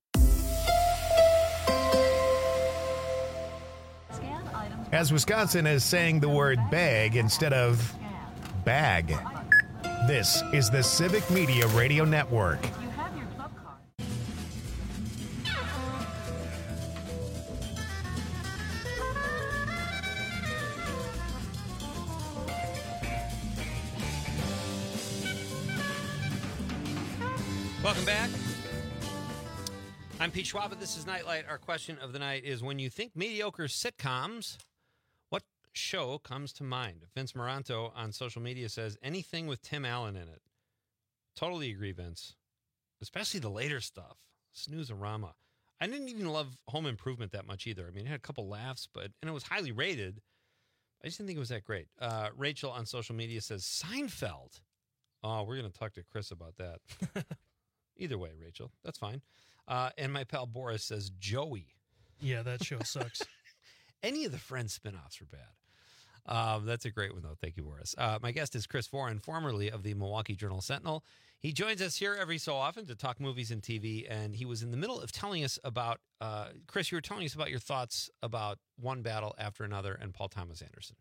As Wisconsin is saying the word bag instead of bag. This is the Civic Media Radio Network. Welcome back. I'm Pete Schwab. This is Nightlight. Our question of the night is, when you think mediocre sitcoms, what show comes to mind? Vince Moranto on social media says anything with Tim Allen in it. Totally agree, Vince. Especially the later stuff. Snooze-a-rama. I didn't even love Home Improvement that much either. I mean, it had a couple laughs, but and it was highly rated. I just didn't think it was that great. Uh, Rachel on social media says Seinfeld. Oh, we're going to talk to Chris about that. Either way, Rachel, that's fine. Uh, and my pal Boris says Joey. Yeah, that show sucks. Any of the Friends spinoffs were bad. Um, that's a great one, though. Thank you, Boris. Uh, my guest is Chris Foran, formerly of the Milwaukee Journal-Sentinel. He joins us here every so often to talk movies and T V, and he was in the middle of telling us about, uh, Chris, you were telling us about your thoughts about One Battle After Another and Paul Thomas Anderson.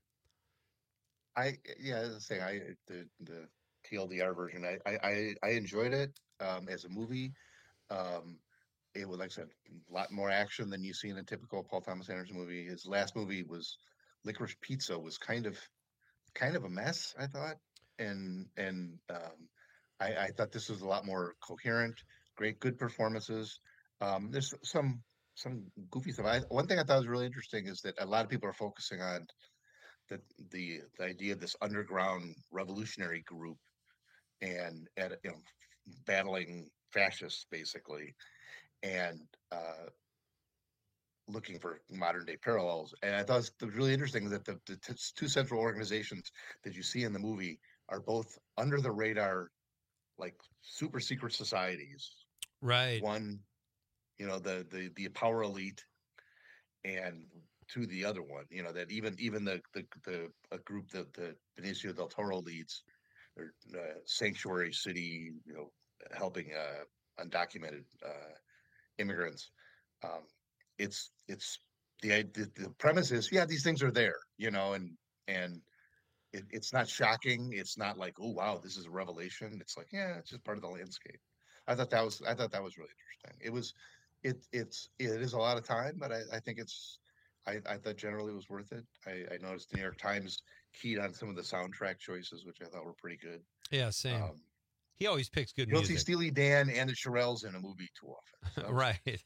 I, yeah, as I say, I, the, the T L D R version, I, I, I enjoyed it um, as a movie. Um, it was, like I said, a lot more action than you see in a typical Paul Thomas Anderson movie. His last movie was Licorice Pizza, was kind of, kind of a mess, I thought, and and um, I, I thought this was a lot more coherent. Great, good performances. Um, there's some some goofy stuff. I, one thing I thought was really interesting is that a lot of people are focusing on the the, the idea of this underground revolutionary group and at you know battling fascists basically, and uh, looking for modern day parallels. And I thought it was really interesting that the, the t- two central organizations that you see in the movie are both under the radar, like super secret societies. Right. One, you know, the the the power elite, and to the other one, you know, that even even the the the a group that the Benicio del Toro leads, or uh, Sanctuary City, you know, helping uh, undocumented uh, immigrants. Um, it's it's the, the the premise is, yeah, these things are there, you know, and and it, it's not shocking. It's not like, oh wow, this is a revelation. It's like, yeah, it's just part of the landscape. I thought that was I thought that was really interesting. It was it it's it is a lot of time, but I, I think it's I, I thought generally it was worth it. I, I noticed the New York Times keyed on some of the soundtrack choices, which I thought were pretty good. Yeah, same. Um, he always picks good you don't music. see Steely Dan and the Shirelles in a movie too often. So. Right.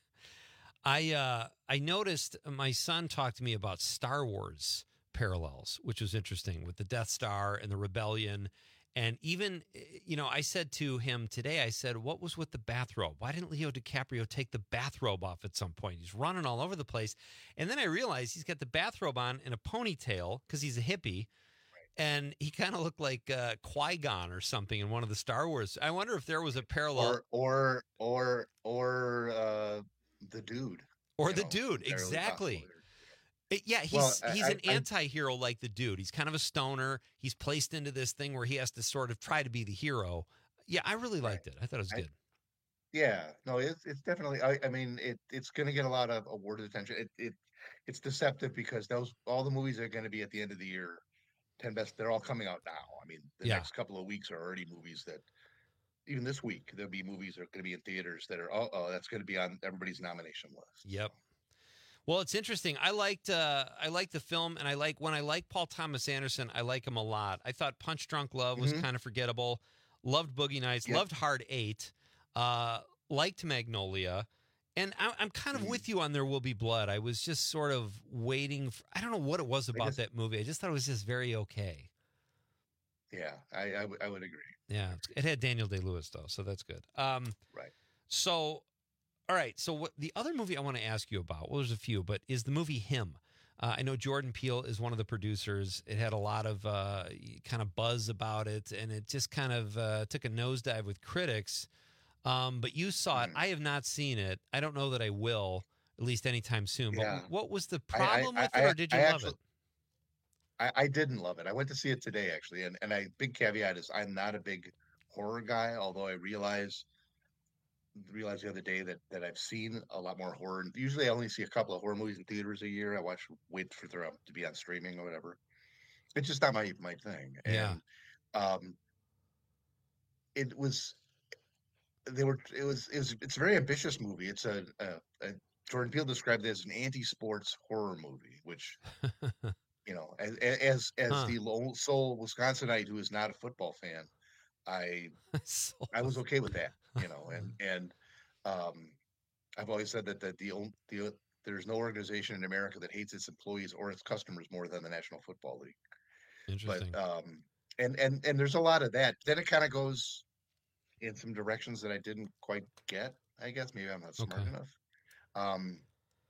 I uh, I noticed my son talked to me about Star Wars parallels, which was interesting with the Death Star and the Rebellion. And even, you know, I said to him today, I said, what was with the bathrobe? Why didn't Leo DiCaprio take the bathrobe off at some point? He's running all over the place. And then I realized he's got the bathrobe on in a ponytail because he's a hippie. And he kind of looked like uh, Qui-Gon or something in one of the Star Wars. I wonder if there was a parallel. Or, or, or, or uh, the dude. Or the know, dude, exactly. It, yeah, he's well, he's I, an I, anti-hero like the dude. He's kind of a stoner. He's placed into this thing where he has to sort of try to be the hero. Yeah, I really liked right. it. I thought it was I, good. Yeah, no, it's it's definitely. I, I mean, it it's going to get a lot of awarded attention. It it it's deceptive because those all the movies are going to be at the end of the year. ten best. They're all coming out now. I mean, the yeah. next couple of weeks are already movies that. Even this week, there'll be movies that are going to be in theaters that are. Oh, oh that's going to be on everybody's nomination list. Yep. Well, it's interesting. I liked uh, I liked the film, and I like when I like Paul Thomas Anderson. I like him a lot. I thought Punch Drunk Love was mm-hmm. kind of forgettable. Loved Boogie Nights. Yep. Loved Hard Eight. Uh, liked Magnolia, and I, I'm kind of mm-hmm. with you on There Will Be Blood. I was just sort of waiting. For, I don't know what it was about just, that movie. I just thought it was just very okay. Yeah, I I, w- I would agree. Yeah, it had Daniel Day-Lewis though, so that's good. Um, right. So. All right, so what, the other movie I want to ask you about, well, there's a few, but is the movie Him. Uh, I know Jordan Peele is one of the producers. It had a lot of uh, kind of buzz about it, and it just kind of uh, took a nosedive with critics. Um, but you saw it. Mm. I have not seen it. I don't know that I will, at least anytime soon. But yeah. what was the problem I, I, with I, it, or did you I love actually, it? I, I didn't love it. I went to see it today, actually, and, and I big caveat is I'm not a big horror guy, although I realize... realized the other day that that I've seen a lot more horror. Usually I only see a couple of horror movies in theaters a year. I watch wait for them to be on streaming or whatever. It's just not my my thing. And yeah. um it was they were it was it was it's a very ambitious movie. It's a, a, a Jordan Peele described it as an anti-sports horror movie, which you know, as as as huh. the lone sole Wisconsinite who is not a football fan, I so I was okay with that, you know, and and um, I've always said that that the the there's no organization in America that hates its employees or its customers more than the National Football League. Interesting. But um, and and and there's a lot of that. Then it kind of goes in some directions that I didn't quite get. I guess maybe I'm not smart okay. enough. Um,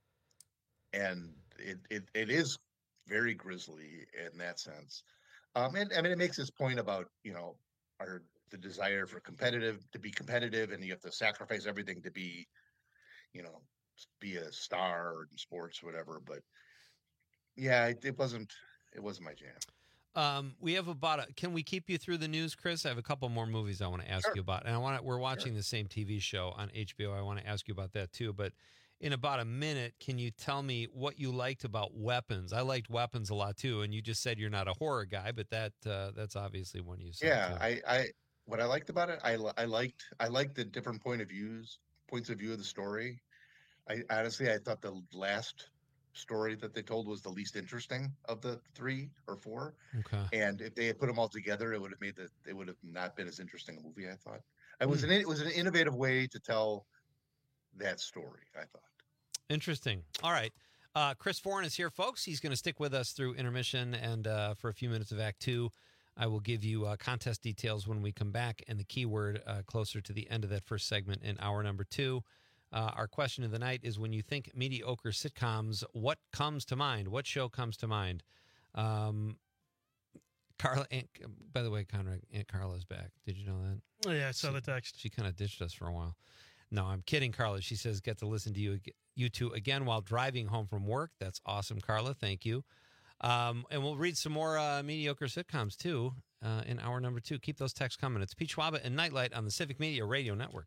and it it it is very grisly in that sense. Um, and I mean, it makes this point about, you know, our the desire for competitive to be competitive, and you have to sacrifice everything to be, you know, be a star in sports or whatever. But yeah, it, it wasn't it wasn't my jam. Um, we have about a, can we keep you through the news, Chris? I have a couple more movies I want to ask sure. you about, and I want to, we're watching sure. the same T V show on H B O. I want to ask you about that too, but in about a minute, can you tell me what you liked about Weapons? I liked Weapons a lot too, and you just said you're not a horror guy, but that uh, that's obviously one you said. Yeah, too. I, I what I liked about it, I, I liked I liked the different point of views, points of view of the story. I honestly I thought the last story that they told was the least interesting of the three or four. Okay. And if they had put them all together, it would have made the it would have not been as interesting a movie. I thought it was mm. an it was an innovative way to tell that story, I thought. Interesting. All right. Uh, Chris Foran is here, folks. He's going to stick with us through intermission and uh, for a few minutes of Act Two. I will give you uh, contest details when we come back and the keyword uh, closer to the end of that first segment in hour number two. Uh, our question of the night is, when you think mediocre sitcoms, what comes to mind? What show comes to mind? Um, Carla, Aunt, by the way, Conrad, Aunt Carla's back. Did you know that? Oh, yeah, I saw she, the text. She kind of ditched us for a while. No, I'm kidding, Carla. She says, get to listen to you, you two again while driving home from work. That's awesome, Carla. Thank you. Um, and we'll read some more uh, mediocre sitcoms, too, uh, in hour number two. Keep those texts coming. It's Pete Schwaba and Nightlight on the Civic Media Radio Network.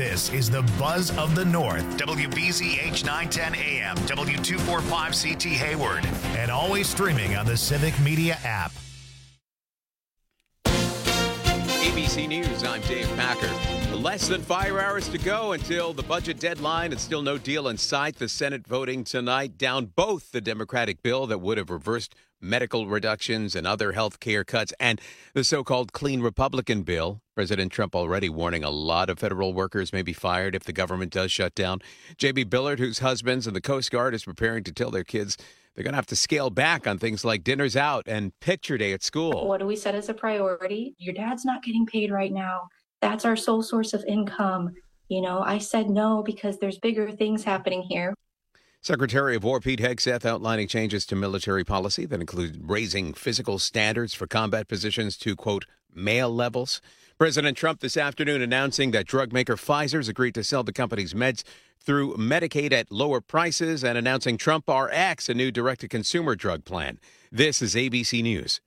This is the Buzz of the North. W B Z H nine ten A M, W two forty-five C T Hayward, and always streaming on the Civic Media app. A B C News, I'm Dave Packer. Less than five hours to go until the budget deadline, and still no deal in sight. The Senate voting tonight down both the Democratic bill that would have reversed medical reductions and other health care cuts and the so-called clean Republican bill. President Trump already warning a lot of federal workers may be fired if the government does shut down. J B Billard, whose husbands in the Coast Guard is preparing to tell their kids they're going to have to scale back on things like dinners out and picture day at school. What do we set as a priority? Your dad's not getting paid right now. That's our sole source of income. You know, I said no because there's bigger things happening here. Secretary of War Pete Hegseth outlining changes to military policy that include raising physical standards for combat positions to, quote, male levels. President Trump this afternoon announcing that drug maker Pfizer's agreed to sell the company's meds through Medicaid at lower prices and announcing Trump R X, a new direct-to-consumer drug plan. This is A B C News.